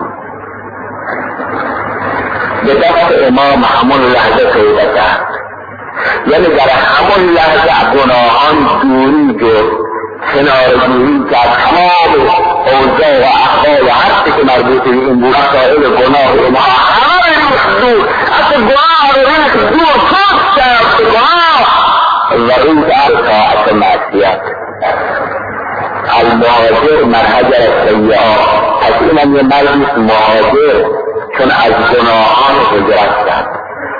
به دست امام همون لحظه پیدا کرد. یعنی در همون لحظه گناهان دوری جد، کنارگیری کرد. تمام اوضاع و احوال هرچی که مربوط به این بود مسائل گناه اینها همه ریخت دور. اصلا گناه رو ریخت دور، پاک کرد گناه و روز طاعت معصیت. المهاجر من هجر السیئات. از اینم یه مردیست مهاجر چون از گناهان هجرت کرد.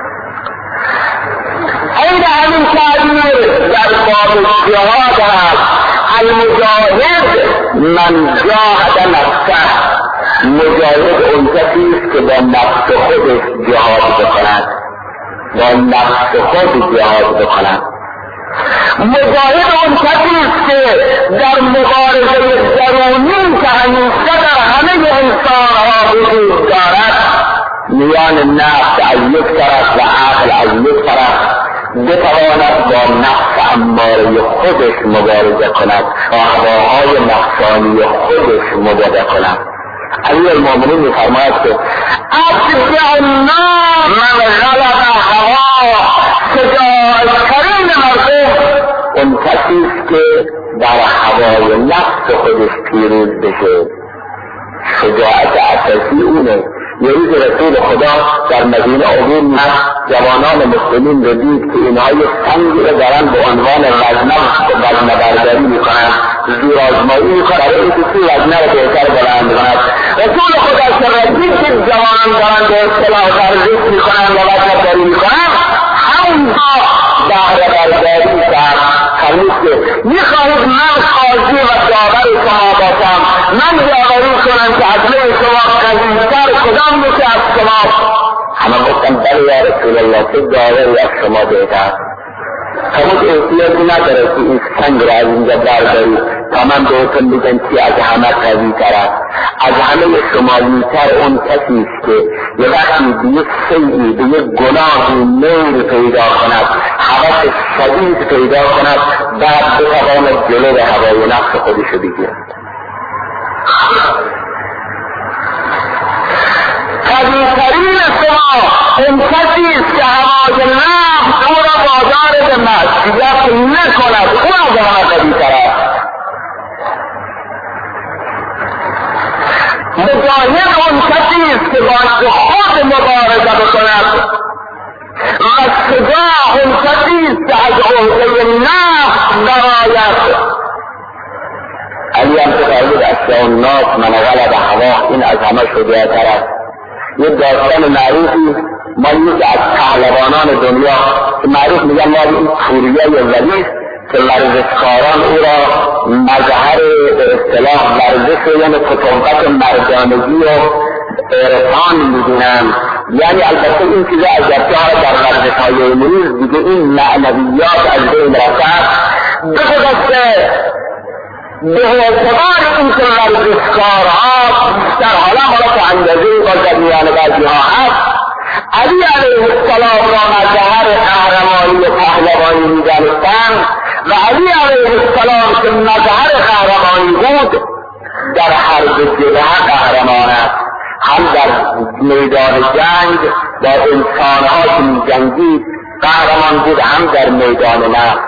این همین تعبیر در باب جهاد هست. المجاهد من جاهد نفسه. مجاهد اون کسیست که با نفس خودش جهاد بکند، با نفس خود جهاد بکند. مجاهد اون کسیست که در مبارزه درونی که همیشه در همه انسانها وجود دارد میان نفس از یک طرف و عقل از یک طرف بتواند با نفس اماره خودش مبارزه کند و هواهای نفسانی خودش مبارزه کند. علی المؤمنین می‌فرماید که اتبع الناس من غلب هوا. شجاعت‌ترین مردم اون کسیست که در هوای نفس خودش پیروز بشه. شجاعت اساسی اونه. یه روز رسول خدا در مدینه عبور جوانان مسلمین رو دید که اینها یک سنگی رو دارن به عنوان وزنه برداری میکنن، زور آزمایی میکنن برای اینکه کی وزنه رو بهتر بلند کند. رسول خدا که دید که جوانان دارن به اصطلاح ورزش میکنن و وزنه برداری میکنن، همونجا بهره برداری کرد. میخواهید من قاضی و داور شما باشم، من داوری کنم که عدله شما قوی‌تر کدام میشه از شما؟ همه گفتن بله یا رسول الله، چه داوری از شما بهتر. همون احتیاجی نداره که این سنگ را از اینجا برداری تا من بهتون بگم که از همه قوی‌تر است. از همه شمالی‌تر اون کسی است که یه وقتی به یک شیئی، به یک گناهی میل پیدا کند، هوس شدید پیدا کند، بعد بتواند جلو هوای نفس خودش رو بگیرد. قوی‌ترین شما اون کسی است که هوای نفس او را وادار به معصیت نکند، او از همه قوی‌تر است. مجاهد اون کسی است که با خود مبارزه بکند و شجاع اون کسی است که از عهده نفس برآید. علی هم که فرمود اشجاع الناس من غلب هواه، این از همه شجاع‌تر است. یک داستان معروفی ما یکی از پهلوانان دنیا که معروف میگن ما این پوریه ولی که ورزشکاران او را مظهر به اصطلاح ورزش یعنی فتوقت مردانگی و عرفان میدونن. یعنی البته این چیزا از جبتها در ورزش‌های امروز دیگه این معنویات از بین رفت. بگذشته به اعتبار این که ورزشکارها بیشتر حالا که اندازه با در میان بعضیها هست، علی علیه السلام را مظهر قهرمانی و پهلوانی می‌دانستند و علی علیه السلام که مظهر قهرمانی بود در هر دو جبهه قهرمان است، هم در میدان جنگ با انسان‌ها که می‌جنگید قهرمان بود، هم در میدان نفس.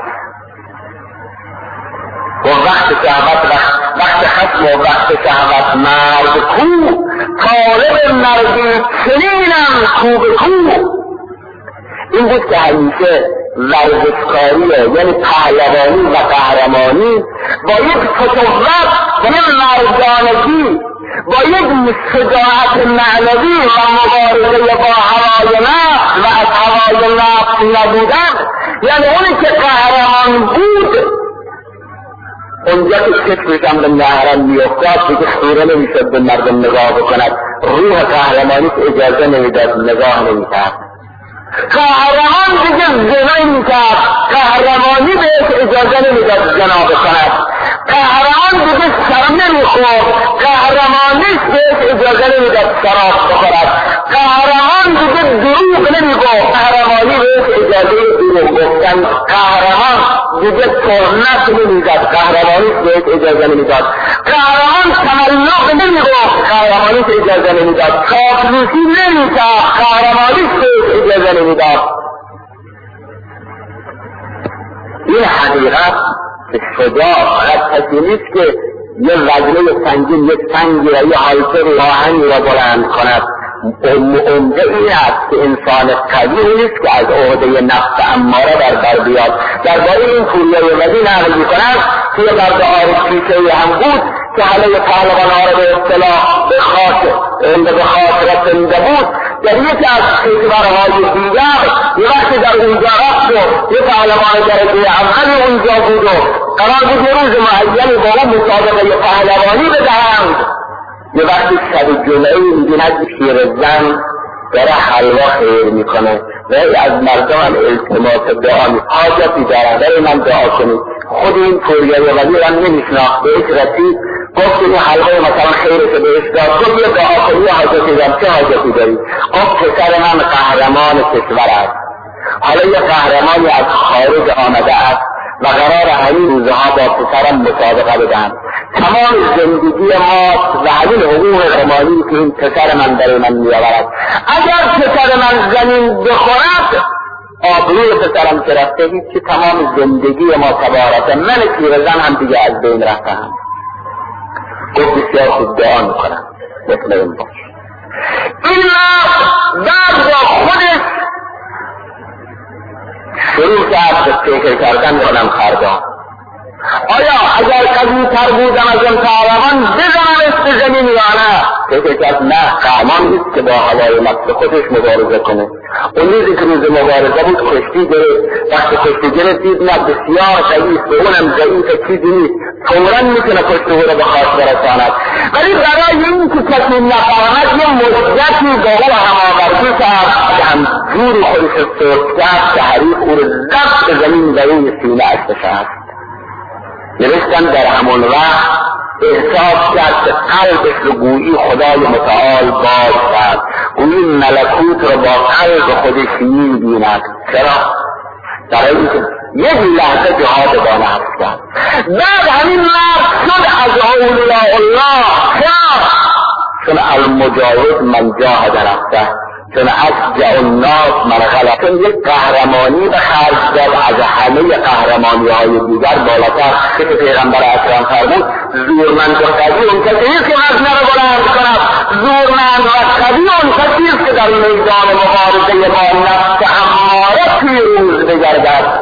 و وقت خصم و وقت شهوت مرد کو، طالب مردی چنینم کو به کو. این بود که همیشه ورزشکاریه یعنی پهلوانی و قهرمانی با یک فتوحت و یک مردانگی، با یک شجاعت معنوی و مبارزه با هوای نفس و از هوای نفس نبودن، یعنی اونی که قهرمان بود اونجا که چشمش هم به محرم میافتاد دیگه خیره نمیشد به مردم نگاه بکند، روح قهرمانی که اجازه نمیداد نگاه نمیکرد. قهرمان دیگه زنا نمیکرد، قهرمانی بهش اجازه نمیداد زنا بکند. قهرمان دیگه شرم نمیخورد، قهرمانیش بهش اجازه نمیداد شراب بخورد. قهرمان دیگه دروغ نمیگفت، قهرمانی بهش اجازه دروغ گفتن. قهرمان دیگه تهمت نمیزد، قهرمانیش بهش اجازه نمیداد. قهرمان تملق نمیگفت، قهرمانیش اجازه نمیداد. چاپلوسی نمیکرد، قهرمانیش بهش اجازه نمیداد. این حقیقت شجاع کسی نیست که یه وزنه سنگین، یک سنگی را، یه حایطه راهنی را بلند کند. عمده این است که انسان قوی نیست که از عهده نفس اماره بر بیاد. درباره این پوریه وزی نقل می‌کند که یه مرد عارف پیشه‌ای هم بود که همه پهلوان‌ها را به اصطلاح به خاطر رسانیده بود. در یکی از کشورهای دیگر یه وقتی در اونجا رفت و یه پهلوان درجه اول اونجا بود و قرار بود یه روز معینی با اون مسابقه پهلوانی بدهند. یه وقتی شب جمعه می‌بیند پیرزن داره حلوا خیر میکنه و از مردم التماس دعا حاجتی دارن برای من دعا کنید. خود این پوریه ولی را نمیشناخت، بهش رسید گفت این حلوای مثلا خیرش بهش داد، گفت یه دعا کنی یه حاجتی دارم. چه حاجتی داری؟ گفت پسر من قهرمان کشور است، حالا یه قهرمانی از خارج آمده است و قرار همین روزها با پسرم مسابقه بدن. تمام زندگی ما و همین حقوق قماری که این پسر من برای من میآورد، اگر پسر من زمین بخورد آبروی پسرم که رفته هیچ که تمام زندگی ما تبارکه من پیرزن هم دیگه از بین رفتم. گفت بسیار خوب دعا میکنم، مطمئن باش. این بعد با خودش شروع کرد به فکر کردن کنم فردا آیا اگر قوی تر بودم از این قهرمان بزنم به زمین یا نه؟ فکر کرد نه، قهرمان نیست که با هوای نفس خودش مبارزه کنه. اون روزی که روز مبارزه بود کشتی گرفت. وقتی کشتی گرفت دید نه بسیار ضعیف، اونم ضعیف چیزی نیست، فوراً میتونه کشتی او را به خواست برساند. ولی برای این که کسی نفهمد یه مدتی با او هماوردی کرد که هم جوری خودش سرد کرد که حریف او را زد به زمین و روی سینه اش نشست. نوشتن در همون وقت احساس کرد که قلبش رو گویی خدای متعال باز کرد، گویی ملکوت رو با قلب خودش می‌بیند. چرا؟ برای اینکه یک لحظه جهاد با نفس کرد. بعد همین مرد شد از اولیاء الله. چون المجاهد من جاهد نفسه، چون اشجع الناس من غلب، چون یک قهرمانی به خرج داد از همه قهرمانی های دیگر بالاتر. که پیغمبر اکرم فرمود زورمند و قوی اون کسی است که وزنه را بلند کند، زورمند و قوی اون کسی است که در میدان مبارزه با نفس اماره پیروز بگردد.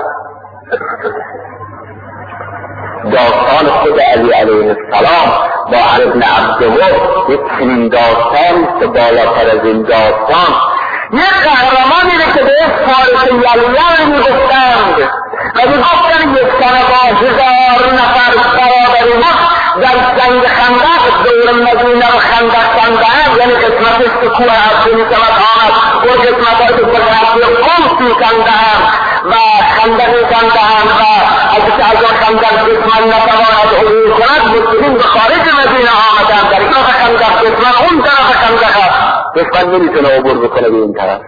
داستان خود علی علیه السلام با عمرو بن عبدالله یک چنین داستان است بالاتر از این داستان. یک قهرمانی که به فارس یلیان میگفتند و میگفتند یک سنه با 1000 نفر برابر ما در جنگ خندق دور مدینه و خندق کنده‌اند، یعنی قسمتش که کوه عبدی میشود آمد و قسمتش که قسمتی قمسی کنده‌اند و خندقی کنده‌اند و از آن خندق دشمن نتواند عبور کند، مسلمین به خارج مدینه آمدند. در این طرف خندق دشمن، اون طرف خندق است، دشمن نمیتونه عبور بکنه به این طرف.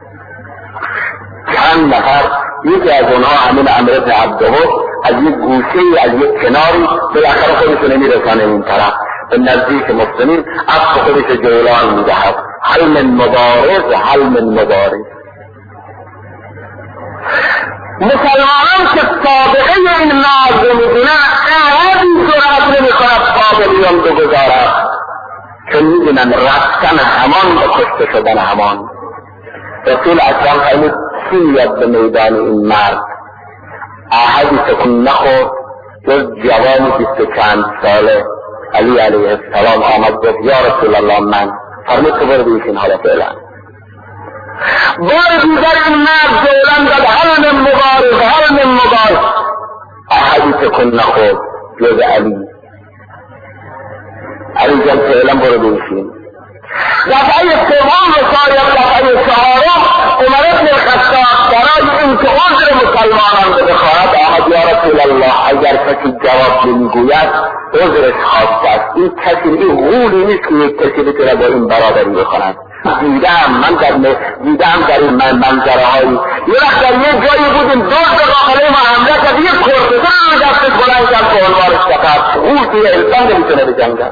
چند نفر، یکی از اونها همین عمرو بن عبدالله از یک گوشه از یک کناری بالاخره خودش نمیرسانه این طرف به نزدیک مسلمین، اسب خودش جولان میدهد. هل من مبارز، هل من مبارز. مسلمانان که سابقه این مرد میدونن احدی سرعت نمیکند قابلیان بگذارد، چون میدونن رفتن همان و کشته شدن همان. رسول اکرم فرمود سویت به میدان این مرد احدی تکن نخورد جز جوانی 20 چند ساله. علی علیه السلام آمد گفت یا رسول الله من. فرمود که برو بیشین حالا فعلا. بار دیگر این مرد جولان داد هل من مبارز، هل من مبارز. احدی تکن نخورد جز علی. علی جان فعلا برو بیشین. دفعه سوم رسایت دفعه چهارم عمر بن الخطاب برای اینکه عذر مسلمانان بخواهد آمد یا رسول الله اگر کسی جواب نمیگوید عذرش خواسته است. این کسی این غولی نیست که یک کسی بتونه با این برابری بکند. دیدم در این منظره هایی یه وقت در یه جایی بودیم دوست داخله ما حمله کرد، یک کرسه رو دستش بلند کرد که عنوارش شکست. غول توی انسان نمیتونه بجنگد.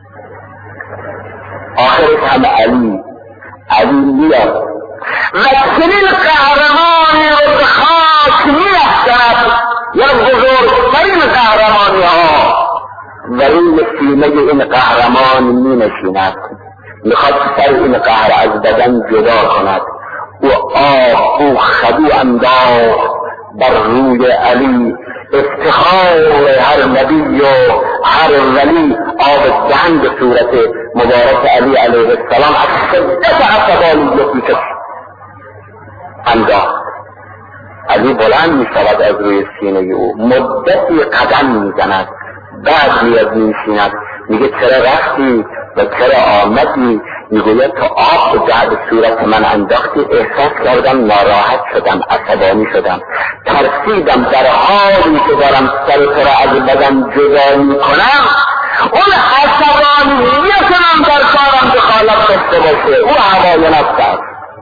آخرش هم علی میاد و چنین قهرمانی رو به خاک می‌افکند، یا بزرگترین قهرمانی ها و روی سینه این قهرمان مینشیند. میخواد سر این قهر از بدن جدا کند و او خدو انداخت بر روی علی. افتخار هر نبی و هر ولی آب دهن به صورت مبارک علی علیه السلام از شدت عصبانیتی که انداخت. علی بلند می شود از روی سینه او، مدتی قدم می زند، بعد میاد می نشیند. میگه چرا رفتی و چرا آمدی؟ میگوید تا آب به صورت من انداختی احساس کردم ناراحت شدم، عصبانی شدم، ترسیدم در حالی که دارم سر تو را از بدن جدا میکنم اون عصبانیت من در کارم دخالت داشته باشه. او هوای نفس است.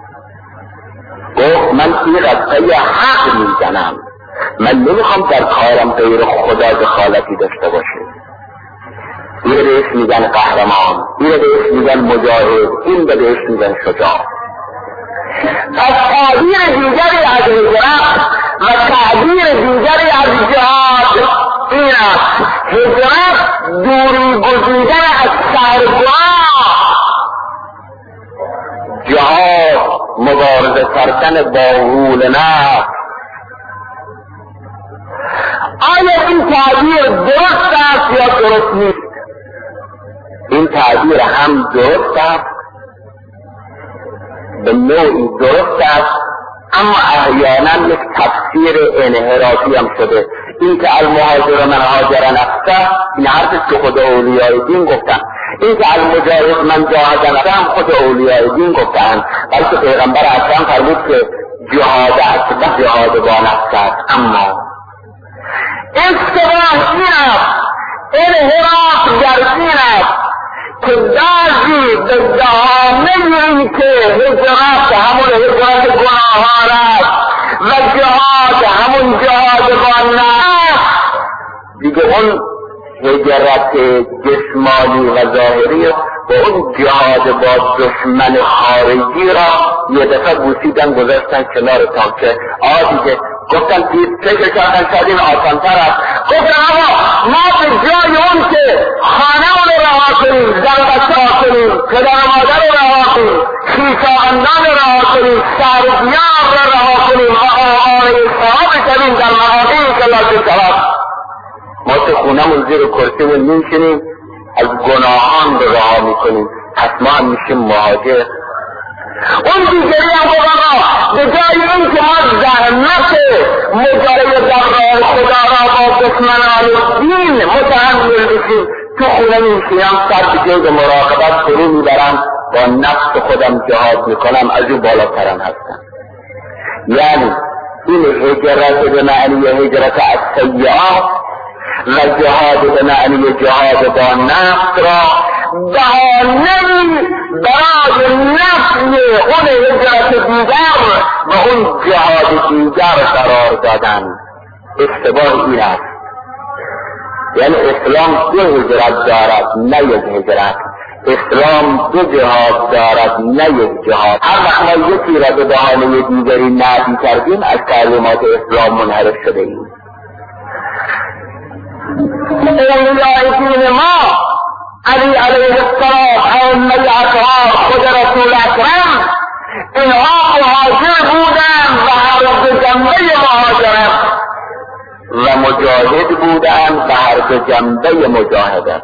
گفت من این قضیه حق میزنم، من نمیخوام در کارم غیر خدا دخالتی داشته باشه. این بهش میگن قهرمان، این بهش میگن مجاهد، این بهش میگن شجاع. پس تعبیر دیگری از هجرت و تعبیر دیگری از جهاد این است: هجرت دوری گزیدن از سرگاه مبارزه کردن با غول نفس. آیا این تعبیر درست است یا درست نیست؟ این تعبیر هم درست است، به نوعی درست است، اما احیانا یک تفسیر انحرافی هم شده. این که المهاجر من هاجر نفسه، این حرف که خود اولیاء دین گفتن. این که المجاهد من جاهد نفسه هم خود اولیاء دین گفتن، بلکه پیغمبر اکرم فرمود که جهاد اکبر جهاد با نفس است. اما اشتباه این است، انحراف در این است که بعضی به دهانه این که هجرت همون هجرت گناهان است و جهاد همون جهاد با نفس، دیگه اون هجرت جسمانی و ظاهری و اون جهاد با دشمن خارجی را یه دفعه بوسیدن گذاشتن کنار تاکه. دیگه گفتن فکر کردن شاید این آسانتر است. گفتن اما ما به جای اون که خانه رو رها کنیم، زن بچه رها کنیم، پدر و مادر رو رها کنیم، خویشاوندان رو رها کنیم، سربیار رو رها کنیم و آقای صحاب شدیم در مقامی که لازم شود، ما تو خونه‌مون زیر کرسیمون میشینیم از گناهان رو رها میکنیم، پس ما هم میشیم مهاجر. اون دیگری هم بابا به جای این که ما زحمت مجاهده در راه خدا را با دشمنان دین متحمل بشیم، تو خونه میشینم سر به جای مراقبت فرو میبرم، با نفس خودم جهاد میکنم، از او بالاترم هستم. یعنی این هجرت به معنی هجرت از سیئات و جهاد به معنی جهاد با نفس را بهانه‌ای برای نفی اون هجرت دیگر و اون جهاد دیگر قرار دادن. اشتباه این است. یعنی اسلام دو هجرت دارد نه یک هجرت. اسلام دو جهاد دارد نه یک جهاد. هر وقت ما یکی را به بهانه دیگری نفی کردیم از تعلیمات اسلام منحرف شده ایم. اولیاء دین ما علی علیه السلام، ائمه اطهار، خود رسول اکرم، اینها مهاجر بودند و هر دو جنبه مهاجرت و مجاهد بودند و هر دو جنبه مجاهدت.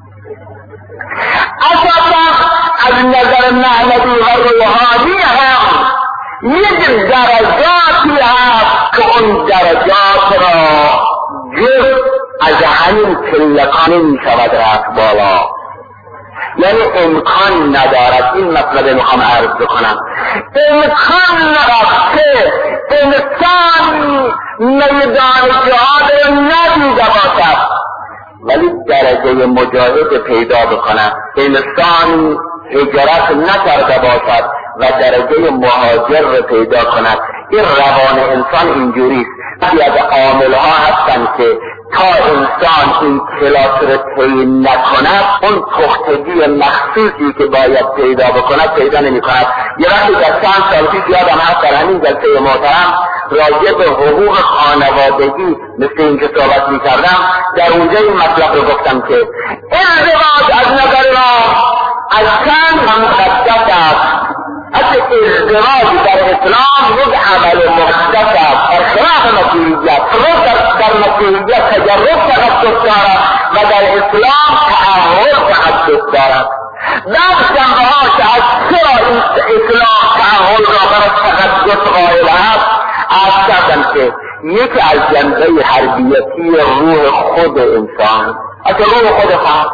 اساسا از نظر معنوی و روحانی هم یک درجاتی هست که اون درجات را جز از همین پلکانه می شود رفت بالا، یعنی امکان ندارد. این مطلب میخوام عرض بکنم، امکان ندارد که انسان میدان جهاد را ندیده باشد ولی درجه مجاهد پیدا بکنه. انسان هجرت نکرده باشد و درجه مهاجر را پیدا کند. این روان انسان اینجوریست. بعضی از عاملها هستن که تا انسان این کلاس را طی نکند، اون پختگی مخصوصی که باید پیدا بکند پیدا نمی کند. یه وقتی در چند سال پیش یادم هست در همین جلسه محترم راجع به حقوق خانوادگی مثل این که صحبت می کردم، در اونجا این مطلب رو گفتم که ازدواج از نظر ما از چند مقدس است. حتی ازدواج در اسلام یک عمل مقدس است، اخلاق مسیحیت در مسیحیت تجرب تقدس دارد و در اسلام تعهد تقدس دارد. بعض جنبه ها که از چرا این اسلام تعهد را بر تقدس قائل است عرض کردم که یکی از جنبه حربیتی روح خود انسان، از روح خود فرد،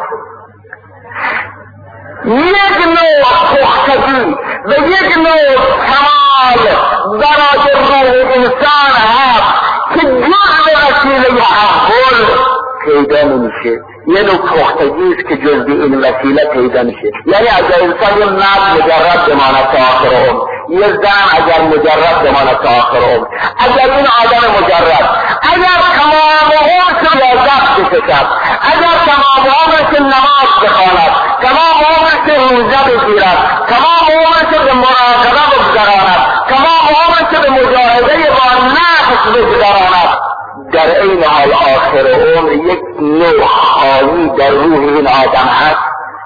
یک نوع پختگی و یک نوع کمال برای روح انسان هست که جز به وسیله تعهد پیدا نمیشه. یه نوع پختگی است که جز به این وسیله پیدا میشه. یعنی اگر انسان یه مرد مجرد بماند تا آخر عمر، یه زن اگر مجرد بماند تا آخر عمر، اگر این آدم مجرد اگر تمام عمرش لذت بکشد، اگر تمام عمرش نماز بخواند، تمام عمرش روزه بگیرد، تمام عمرش به مراقبه بگذراند، تمام عمرش به مجاهده با نفس بگذراند، در این حال آخر عمر یک نوع خالی در روح این آدم هست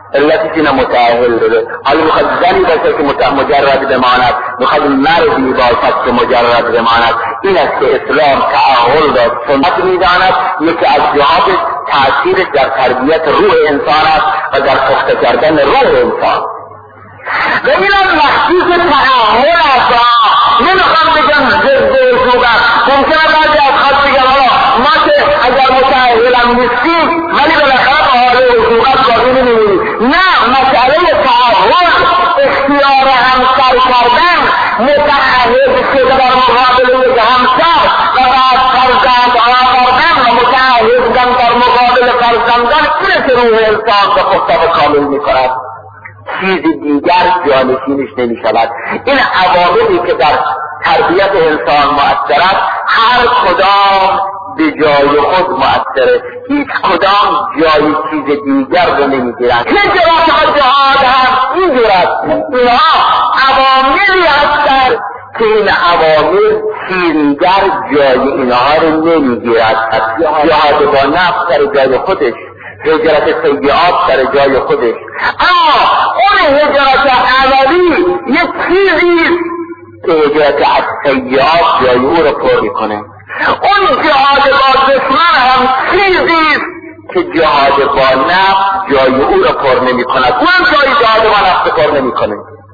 علتش اینه متأهل داره. حالا میخواد زنی باشه که مجرد بماند، میخواد مردی باشد که مجرد بماند. این است که اسلام تأهل داد، سنت میداند. یکی از جهات تأثیر در تربیت روح انسان است و در پخته کردن روح انسان. و اینم مخصوص تأهل است. نمیخوام بگم ضد وجوب است. ممکنه بعضی از خاص بگم ما که اگر متأهلم نیستیم ولی بالاخره با حال وجوبت باقی نمیمونیم. نه، مسئله تأهل اختیار همسر کردن، متأهل شده در مقابل یک همسر و بعد فرزند آوردن و متأهل بودن در مقابل فرزندان، اینه که روح انسان به خودتا کامل میکند. چیز دیگر جانشینش نمی شود. این عواملی که در تربیت انسان مؤثر است هر کدام به جای خود مؤثره، هیچ کدام جای چیز دیگر رو نمی گیرند. که جواب جهاد هم اینجور است. اینها عواملی هستند که این عوامل چیزیگر جای اینها رو نمی گیرد. جهاد با نفس در جای خودش، هجرت سیئات در جای خودش، اما اون هجرت عملی یک چیزی که هجرت از سیئات جای او رو پر میکنه. اون جهاد با دشمن هم چیزی که جهاد با نفس جای او رو پر نمیکند. اون جای جهاد با نفس پر نمیکنه.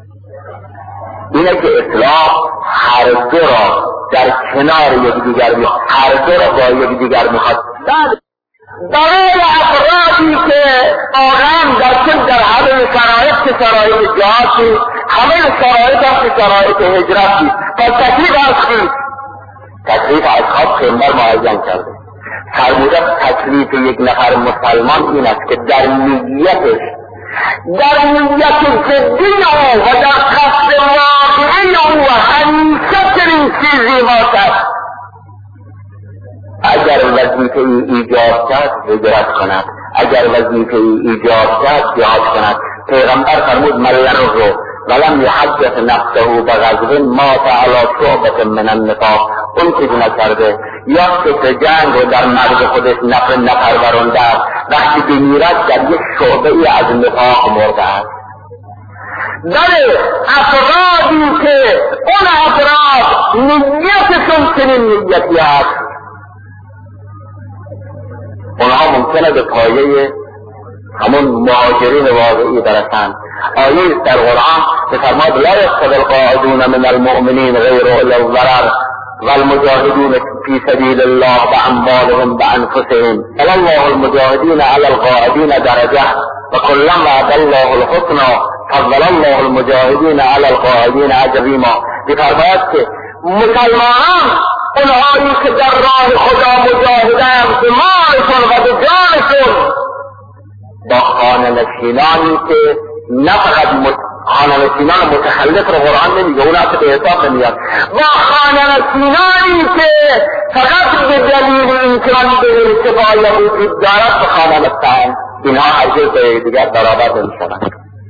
اینه که اسلام هر دو را در کنار یکدیگر میخواد، هر دو را با یکدیگر میخواد. برای افرادی که آدم در همه شرایط که شرایط جهادی، همه شرایط هم که شرایط هجرتی، پس تکلیف هستی. تکلیف از خواب پیمبر معین کرده. فرمودن تکلیف یک نفر مسلمان این است که در نیتش، در نیت جدی او و در قصد واقعی او همیشه چنین چیزی باشد. اگر وظیفه ایجاد کرد هجرت کند، اگر وظیفه ایجاد کرد جهاد کند. پیغمبر فرمود من یرغب ولم یحدث نفسه بغزو مات علی شعبة من النفاق. اون چیزی نکرده یا که جنگ رو در مرز خودش نپرورانده است، وقتی بمیرد در یک شعبه ای از نفاق مرده است. بله، افرادی که اون افراد نیتشون چنین نیتی است، اونها ممکنه به پایه همون مهاجرین واقعی برسند. آیه در قرآن که فرماد لا یستوی القاعدون من المؤمنین غیر اولی الضرر والمجاهدون فی سبیل الله باموالهم بانفسهم الله المجاهدین علی القاعدین درجه وکلا وعد الله الحسنى فضل الله المجاهدین علی القاعدین عظیما. بفرماید که مسلمانان اونهایی که در راه خدا مجاهدند به مالشون و به جانشون، با خانه‌نشینانی که نه فقط خانه‌نشینان متخلف رو قرآن نمیگه، اون اصلا به حساب نمیاد، با خانه‌نشینانی که فقط به دلیل اینکان به ارتفاع وجود دارد به خانه نشینند، اینها هرگز به دیگر برابر نمیشوند.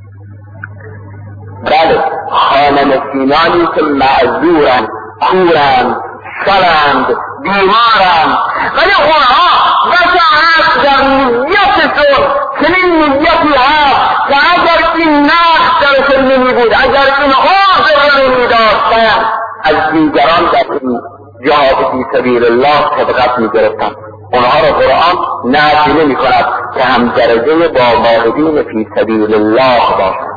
بله، خانه‌نشینانی که معذورند، کورند، سرند، بیمارند، ولی اونها بساعت در نیتشون چنین نیتی هست که اگر این نقص درشون نمی بود، اگر این حاضر رو نمی داشتن، از دیگران در این جهاد فی سبیل الله سبقت می گرفتن. اونها را قرآن نفی نمی کند که هم درجه با ماهدین فی سبیل الله باشند.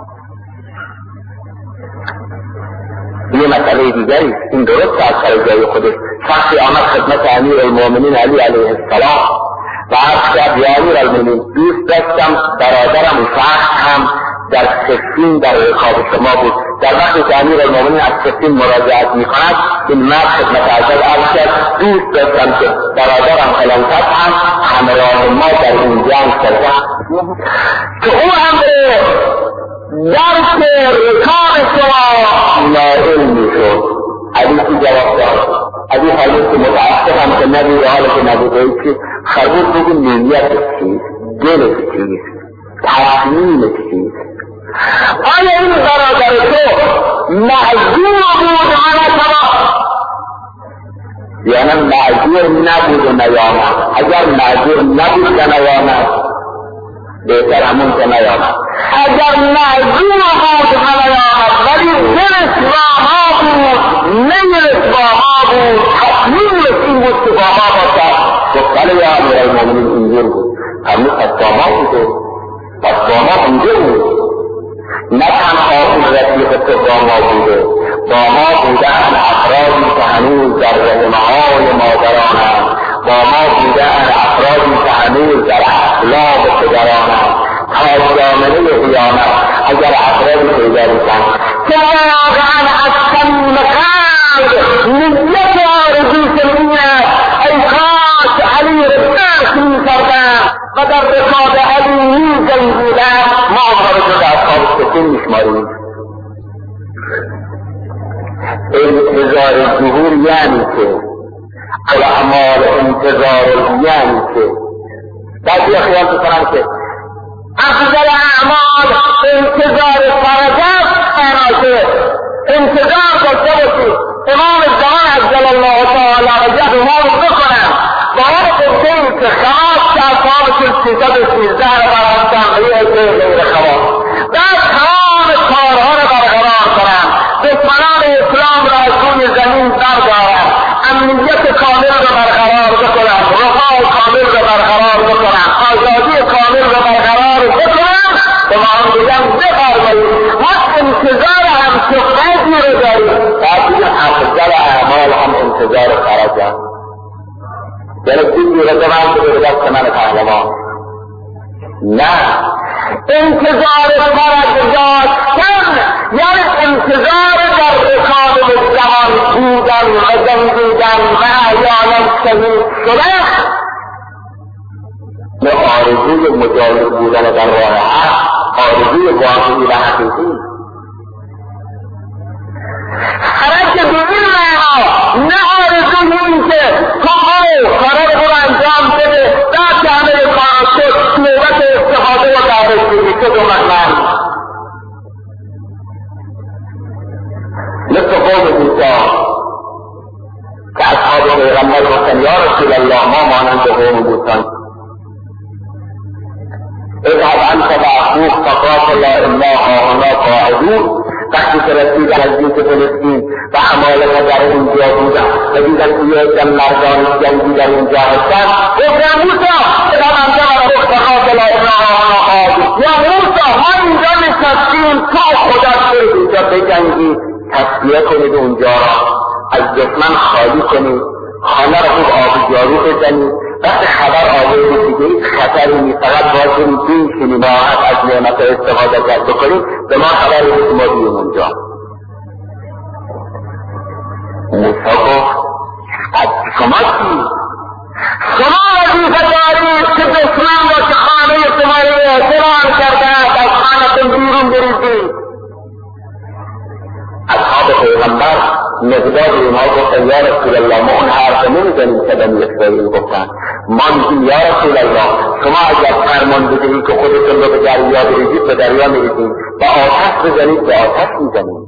یه مسئله دیگری، این درست از سر جای خودش. شخصی آمد خدمت امیر المؤمنین علی علیه السلام و عرض کرد یا امیر المؤمنین، دوست داشتم برادرم شخص هم در سفین در رکاب شما بود. در وقتی که امیر المؤمنین از سفین مراجعت می کند، این مرد خدمت ازل عرض کرد دوست داشتم که برادرم فلانکس هم همراه ما در این جنگ کرده که او هم به درک رکاب شما نائل می شد. حدیثی جواب داد، حدیث که متعصب هم که نبی حال که نبوده که خربون بگو نیت چیز، دل چیز، تصمیم چیز. آیا این برادر تو معذور بود آن شما؟ یعنی معذور نبود و نیامد. اگر معذور نبود و نیامد بهتر همون که نیامد. اگر معذور بود نیامد ولی دلش با ما بود، نیلش با ما بود، تصمیمش این بود که با ما باشد. بله یا امیرالمومنین اینجور بود، همون از با ما بوده، پس با ما اینجور بود. نه تنها اون رفیق تو با ما بوده، با ما بودن افرادی که هنوز در رحمهای مادرانند، با ما بودن افرادی که هنوز در اخلاق پدرانند. تا جامعه قیامت اگر افرادی پیدا میشن که واقعا از صمیم قلب نیت آرزوشون اینه ای کاش علی را درک میکردن و در رکاب علی میجنگیدن، ما آنها را در اصحاب سکین میشماریم. انتظار ظهور یعنی که الاعمال انتظار یعنی که بعضی خیال میکنن که افضل اعمال انتظار فرج است، معناته انتظار داشته باشی امام زمان عجل الله تعالی وجهه رو بکنن با اون قصه‌ای که خواست که اصحابشون 313 رو برآمدن غیر خواست، بعد تمام کارها رو برقرار کنن، دشمنان اسلام را از روی زمین بردارن، امنیت کامل رو برقرار بکنن، رفاه کامل رو برقرار بکنن، آزادی کامل رو برقرار بکنن. به ما هم بگم بفرمایید ما انتظار هم شفاتی رو داریم، بعد بگم افضل اعمال هم انتظار فرج هم، یعنی چیزی رو دارم که به دست من پهلوان. نه، انتظار فرج داشتن یعنی انتظار در رکاب زمان بودن و جنگیدن و احیانا شهید شدن، نه آرزوی مجاهد بودن در راه حق، آرزوی واقعی و حقیقی. فرج به این معنا نه آرزوی این که تو قرار رو انجام بده در که همه کار شد نوبت استفاده و دعوت بگی که دو مطمئن مثل قوم موسی که اصحاب پیغمبر گفتن یا رسول الله ما مانند قوم موسی اذهب انت واخوک فقاتلا انا هاهنا قاعدون. وقتی که رسید نزدیک فلسطین و حمالها در اونجا بودن و دیدن که یکم مردان جنگی در اونجا هستن، گفتن موسی اذهب انت واخوک فقاتلا انا هاهنا قاعدون. یا موسی ما اینجا نشستیم تا خودت برید اینجا بجنگی، تصفیه کنید اونجا را، از دشمن خالی کنید، خانه را خوب آب جارو بزنید، وقت خبر آوردی دیگه خطری نیست، فقط باشیم بینشینیم راحت از نعمت استفاده بکنیم، به ما خبر نیست ما بیم اونجا. موسی گفت از شما چی؟ شما وظیفه دارید که دشمن را که خانه شما را احترام کرده از خانه‌تون بیرون بریزید. اصحاب پیغمبر مقدار اینها گفتن یا رسول الله ما اون حرف نمیزنیم که بنی اسرائیل گفتن، ما میگیم یا رسول الله شما اگر فرمان بدهید که خودتون رو به دریا بریزید به دریا میریزید و آتش بزنید به آتش میزنید.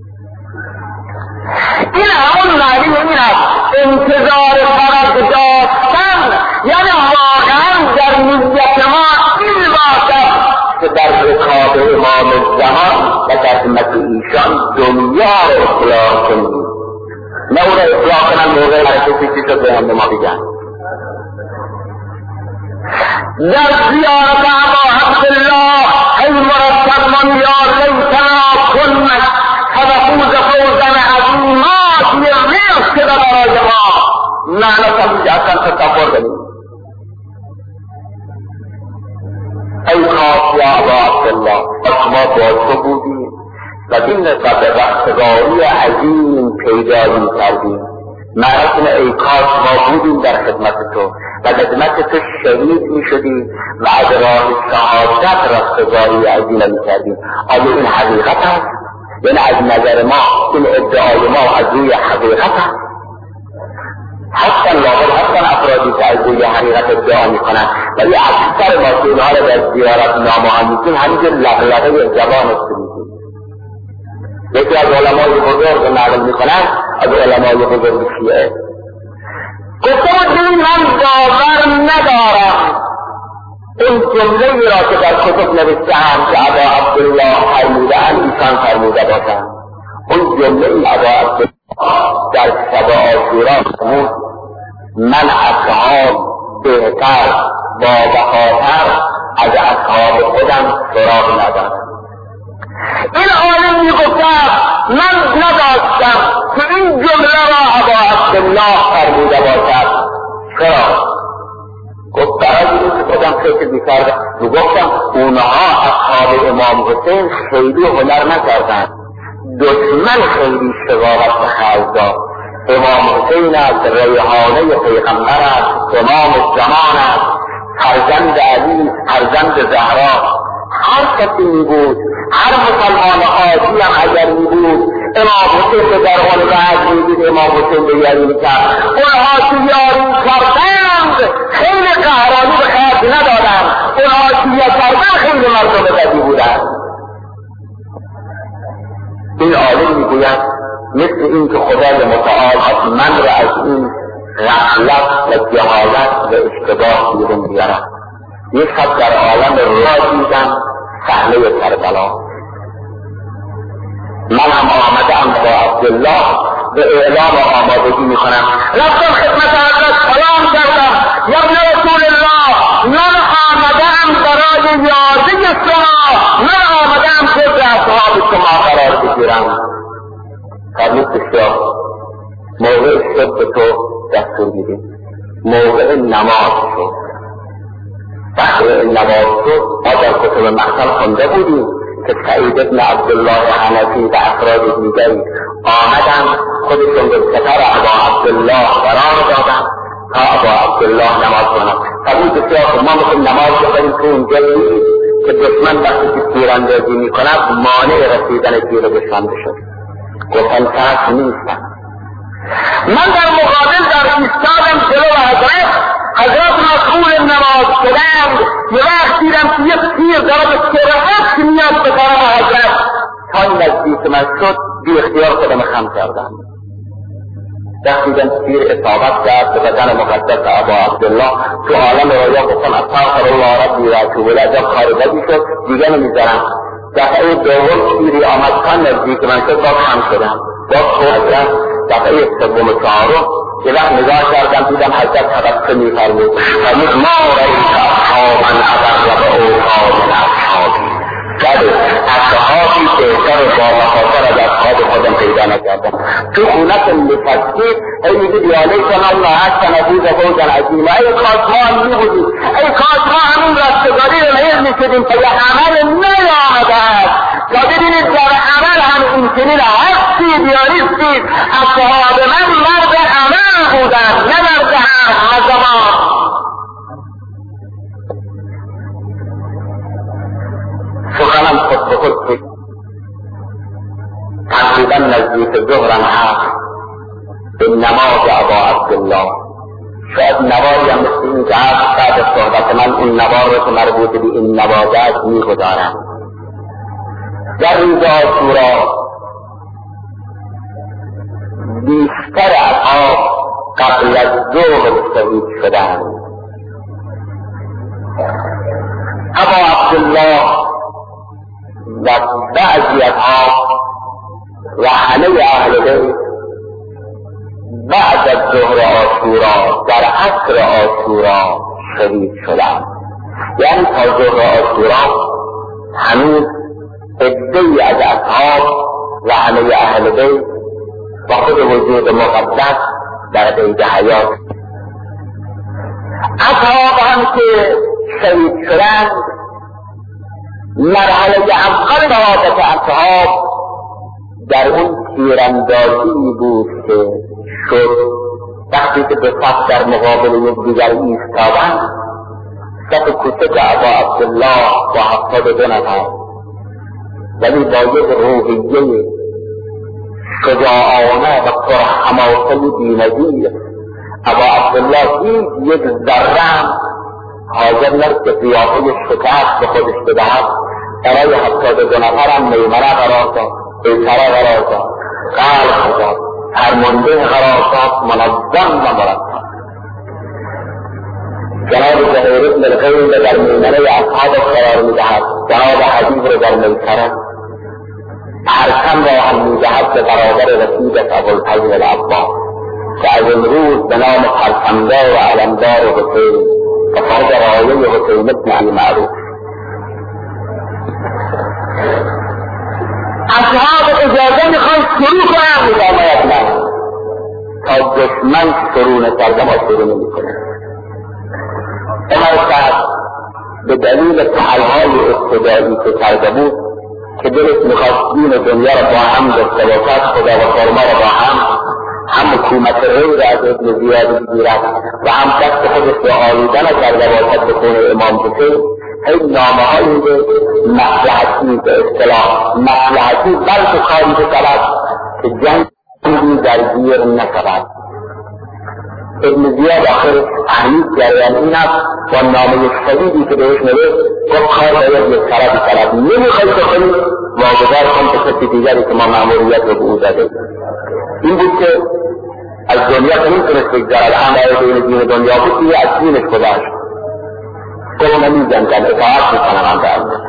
این همون معنی این است انتظار فرج داشتن، یعنی واقعا در نیت ما این باشد که در رکاب امام زمان و در خدمت ایشان دنیا را اصلاح کنیم، نه او را اصلاح کنن موقع حرکتی که شد به هم ما بگن. در زیارت ابا عبدالله ای مرتب من یا لیتنا کنت فنفوز فوزا عظیما یه ریخ شده برای ما، لعنت هم اصلا تصور کنیم. ای کاش یا ابا عبدالله ما با تو بودیم و این نسبت رستگاری عظیم پیدا می‌کردیم. معنی ای کاش ما بودیم در خدمت تو و خدمت تو شهید می‌شدیم و از راه شهادت رستگاری عظیم می‌کردیم. آیا این حقیقت است؟ یعنی از نظر ما این ادعای ما از روی حقیقت است؟ حتی افرادی که از روی حقیقت ادعا میکنن ولی اکثر ما که اینها را در زیارت نامه میکنیم همینجور لغلغه زبان استریدیم. یکی از علمای بزرگ معلوم میکنن از علمای بزرگ شیعه گفتم دین من باور ندارم اون جمله را که در کتب نوشته‌اند که ابا عبدالله فرموده‌اند ایشان فرموده باشند. اون جمله ابا عبدالله در شب عاشورا فرمود من اصحاب بهتر با بهاتر از اصحاب خودم سراغ ندارم. این عالم میگفتم من نداشتم که این جمله را ابا عبدالله فرموده باشد. چرا؟ گفت برای اینکه خودم فکر میکردم گفتم اونها اصحاب امام حسین خیلی هنر نکردند، دشمن خیلی شقاوت به خرج داد. امام حسین است، ریحانه پیغمبر است، امام زمان است، فرزند علی، فرزند زهرا. هر کسی میبود، هر مسلمان عادی هم اگر میبود امام حسین به در حال وعد میدید امام حسین به یاری میکرد. اونها که یاری کردند خیلی قهرانی به خرج ندادند، اونها که یاری کردند خیلی مردم بدی بودند. این عالم میگوید مثل این که خدای متعال من را از این غفلت و جهالت و اشتباه بیرون بیارم. یک شب در عالم را دیدم صحنه کربلا. من هم آمدم با عبدالله به اعلام آمادگی میکنم. رفتم خدمت حضرت سلام کردم یا ابن رسول الله من آمدم برای یادی شما، من آمدم که به اصحاب شما قرار بگیرم. فرمود بسیار موقع صبح تو دستور میدیم، موقع نماز شد. وقتی نماز شد ما در کتب محسن خونده بودیم که سعید ابن عبدالله حنفی و افراد دیگری آمدن خودشون به سفر ابا عبدالله قرار دادن تا ابا عبدالله نماز کنن. فرمود بسیار ما میخوایم نماز بخونیم تو اونجا که دشمن وقتی که تیراندازی میکند مانع رسیدن تیر دشمن بشد. گفتن سرس نیستن. من در مقابل در ایستادم جلو حضرت مسئول نماز شدند. یه وقت دیدم که یک تیر داره به سرعت میاد به طرف حضرت. تا این نزدیک من شد بی اختیار خودم خم کردم. وقتی دیدم تیر اصابت کرد به بدن مقدس ابا عبدالله تو عالم رویا گفتم استغفر الله ربی و اتوب الیه خارجی شد دیگه نمیذارم. دفعه دوم تیری آمد تا نزدیک من شد باز خم شدم. باز خود حضرت دفعه سوم و چهارم یه وقت نگاه کردم دیدم حضرت تبسم می‌فرمود ما رئیس اصحابا اگر و به اوقات اصحابی بله اصحابی بهتر و با مخاطر از اصحاب خودم پیدا نکردم. تو خونت مفسد ای میگه دیالیک من احسن ابوز فوزا عظیما. ای کاش ما هم میبودیم، ای کاش ما همین رستگاری رو نیز میشدیم که یه عمل نیامده است تا ببینید در عمل هم این چنین هستی بیانیستید. اصحاب من مرد عمل بودن نه مرد عظما. سخنم خود به خود شد. تقریبا نزدیک ظهرم هست به نماز ابا عبدالله. شاید نواری هم مثل این که هست بعد از صحبت من اون نوار رو که مربوط به این نوازت میگذارم. در روز عاشورا بیشتر اصحاب قبل از ظهر شهید شدند. ابا عبدالله و بعضی اصحاب و همه اهل بیت بعد از ظهر عاشورا در عصر عاشورا شهید شدند. یعنی تا ظهر عاشورا هنوز عده‌ای از اصحاب و همه اهل بیت و خود وجود مقدس در قید حیات. اصحاب هم که شهید شدند مرحله اول شهادت اصحاب در اون تیراندازی بود که شد وقتی که به صف در مقابل یک دیگر ایستادند. صف کوچک ابا عبدالله با 72 نفر ولی با یک روحیه شجاعانه و پرحماسه بی‌نظیر ابا عبدالله یک ذره حاضر نرد که قیافه شکست به خودش بدهد. برای 72 نفرم میمنه قرار داد، قیصره قرار داد، قلب داد، فرمانده قرار داد، منظم و مرتب. جناب زهیر بن القیم در میمنه اصحاب قرار میدهد، جناب حبیب را در میسره، پرچم را هم میدهد به برابر رسیدت ابوالفضل العباس که از امروز به نام پرچمدار و علمدار حسین و فرد رایه حسین بن علی معروف. اصحاب اجازه میخوان شروع کنم میداماید من تا دشمن شروع نکرده ما شروع نمیکنه. عمر صاحب به دلیل فعلهای ابتدایی که کرده بود که دلش میخواست دین دنیا را با هم داشته باشد، خدا و خرما را با هم حکومت غیر از ابن زیاد بگیرد و هم دست خودش را آلوده نکرده باشد به خون امام حسین. هی نامه هایی به مصلحتی به اصطلاح مصلحتی بلکه کاری بشود که جنگی درگیر نشود. ابن زیاد آخر فهمید جریان این است و نامه شدیدی که بهش نوشت گفت کار باید یک طرفی طرف نمیخواهی بخونی واگذار کن به کسی دیگری که ما مأموریت رو به او زده. این بود که از دنیا که نمیتونست بگذرد، هم باید دین دنیا بود دیگه از دینش گذاشت. گفت نمیزنگم اطاعت میکنم هم دارم.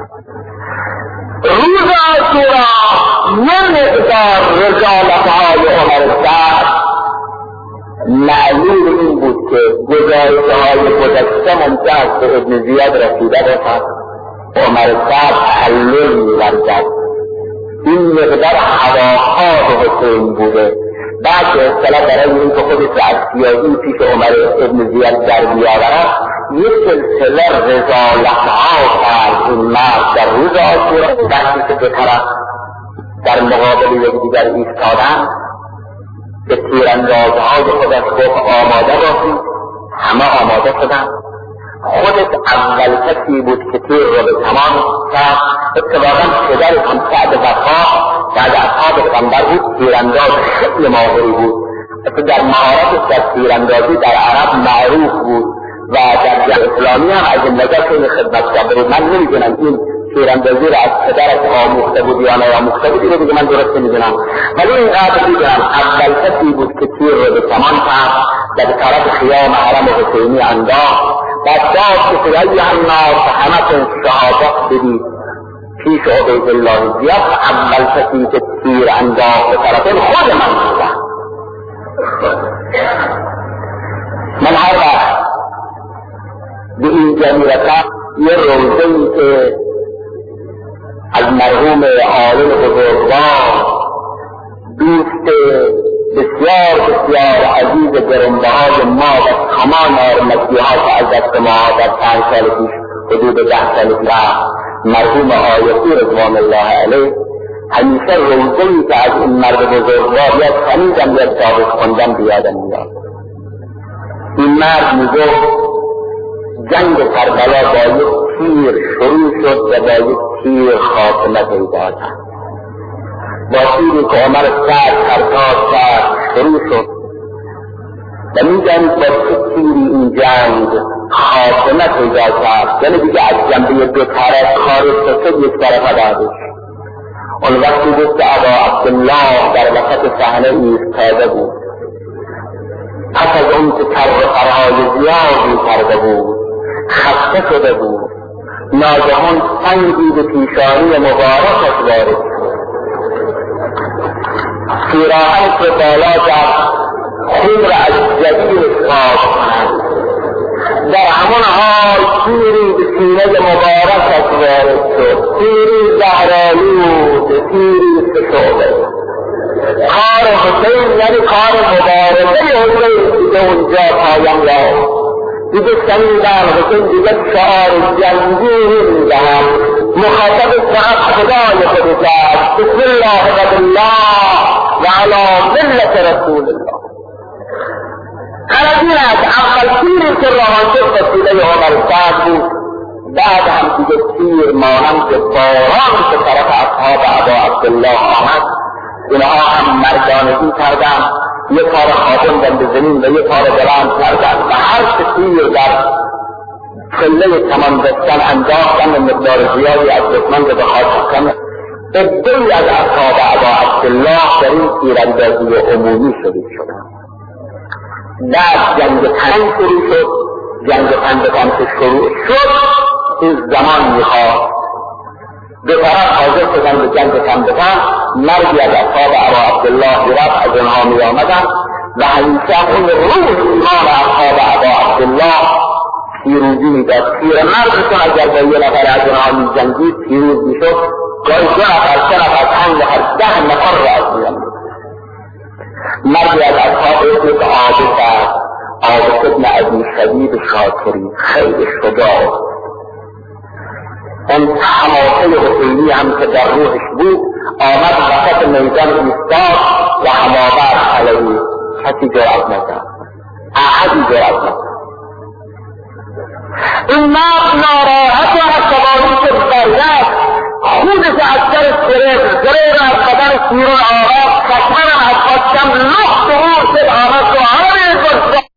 روز عاشورا یه مقدار رجالتهای عمر صاحب معلوم این بود که گزارش‌های گذشته ممکن است به ابن زیاد رسیده باشد. عمر صاحب تحلل می‌ورزد. این مقدار هواخواه حسین بوده. بعد به اصطلاح برای این که خودش از سیاسی پیش عمر ابن زیاد در بیاورد یک سلسله رضالت‌ها کرد این مرد در روز عاشورا وقتی که دو طرف در مقابل یکدیگر ایستادند به تیراندازهای خودش گفت آماده باشید. همه آماده شدند. خودش اول کسی بود که تیر را به کمان کرد. اتفاقا پدرش هم سعد وفا بعد اصحاب پیغمبر بود، تیرانداز خیلی ماهری بود. در مهارتش در تیراندازی در عرب معروف بود و در جهان اسلامی هم از این نظر خیلی خدمت کرده بود. من نمیدونم این تیراندازی را از پدرش آموخته بود یا نیاموخته بود، اینو دیگه من درست نمیدونم، ولی اینقدر میدونم اول کسی بود که تیر را به کمان کرد و به طرف خیام حرم حسینی انداخت. بعد داد که ایها الناس همتون شهادت بدید پیش عبید الله زیاد. اول کسی که تیر انداخت به طرف خود من بودم. من هر وقت به این جمیرتا یه روزه‌ای که از مرحوم عالم بزرگوار دوست بسیار بسیار عزیز گرانبهای ما و تمام مسیحا که از دست ما در 5 سال پیش حدود 10 سال پیش مرحوم آیتی رضوان الله علیه همیشه روزه‌ای که از این مرد بزرگوار یا خمیدم یا تاریخ خوندم بیادم میاد. این مرد میگفت جنگ کربلا با یک تیر شروع شد و با یک تیر خاتمه پیدا کرد. با تیری که عمر سعد پرتاب کرد شروع شد و میگن با چه تیری این جنگ خاتمه پیدا کرد، یعنی دیگه از جنبه دو طرف خارج شد یک طرف دادش. اون وقتی بود که ابا عبدالله در وسط صحنه ایستاده بود، پس از اون که فرهای زیادی کرده بود خسته شده بود، ناگهان سنگی به پیشانی مبارکش وارد شد. پیراهنش رو بالا کرد، خون را از جبینش پاک کرد. در همان حال تیری به سینه مبارکش وارد شد، تیری زهرآلود، تیری شعبه. کار حسین یعنی کار مبارکه حسین دیگه اونجا پایان یافت. دیگه شنیدن حسین دیگه شعار جنگی میدهد، مخاطب فقط خدای خود کرد بسم الله و بالله و علی ملت رسول الله. قرار این است اول تیری که راهان شد وسیله عمر سعد بود، بعد هم دیگه تیر مانند باران که طرف اصحاب ابا عبدالله آمد. اینها هم مردانگی کردن، یک پار خاتم به زمین و یک پار بلند کردن و هر تیر در خله کمان دستن انداختن و مقدار زیادی از دشمن رو به خاک شدن. عده‌ای از اصحاب ابا عبدالله در این تیراندازی عمومی شریک شدند. بعد جنگ تنگ شروع شد جنگ خندقان که شروع شد این زمان میخواد به طرف حاضر شدن به جنگ خندقان. مردی از اصحاب ابا عبدالله رفت از اونها می آمدن و همیشه اون روح ایمان اصحاب ابا عبدالله پیروزی میداد. پیرمردشون اگر با یه نفر از اونها می جنگید پیروز میشد. گاهی 2 نفر 3 نفر 5 نفر 10 نفر را از میان. مردی از اصحاب اسمش عابس ابن ابی شدید شاکری خیلی شجاع، اون حماسه حسینی هم که در روحش بود آمد وسط میدان ایستاد و هماورد علیه کسی جرأت نکرد، احدی جرأت نکرد. این مرد ناراحت و عصبانی شد برگشت، خودش از سرش گرفت، زریر از بدنش بیرون آورد، کشمرم از خواستم لخت و شد آمد و همه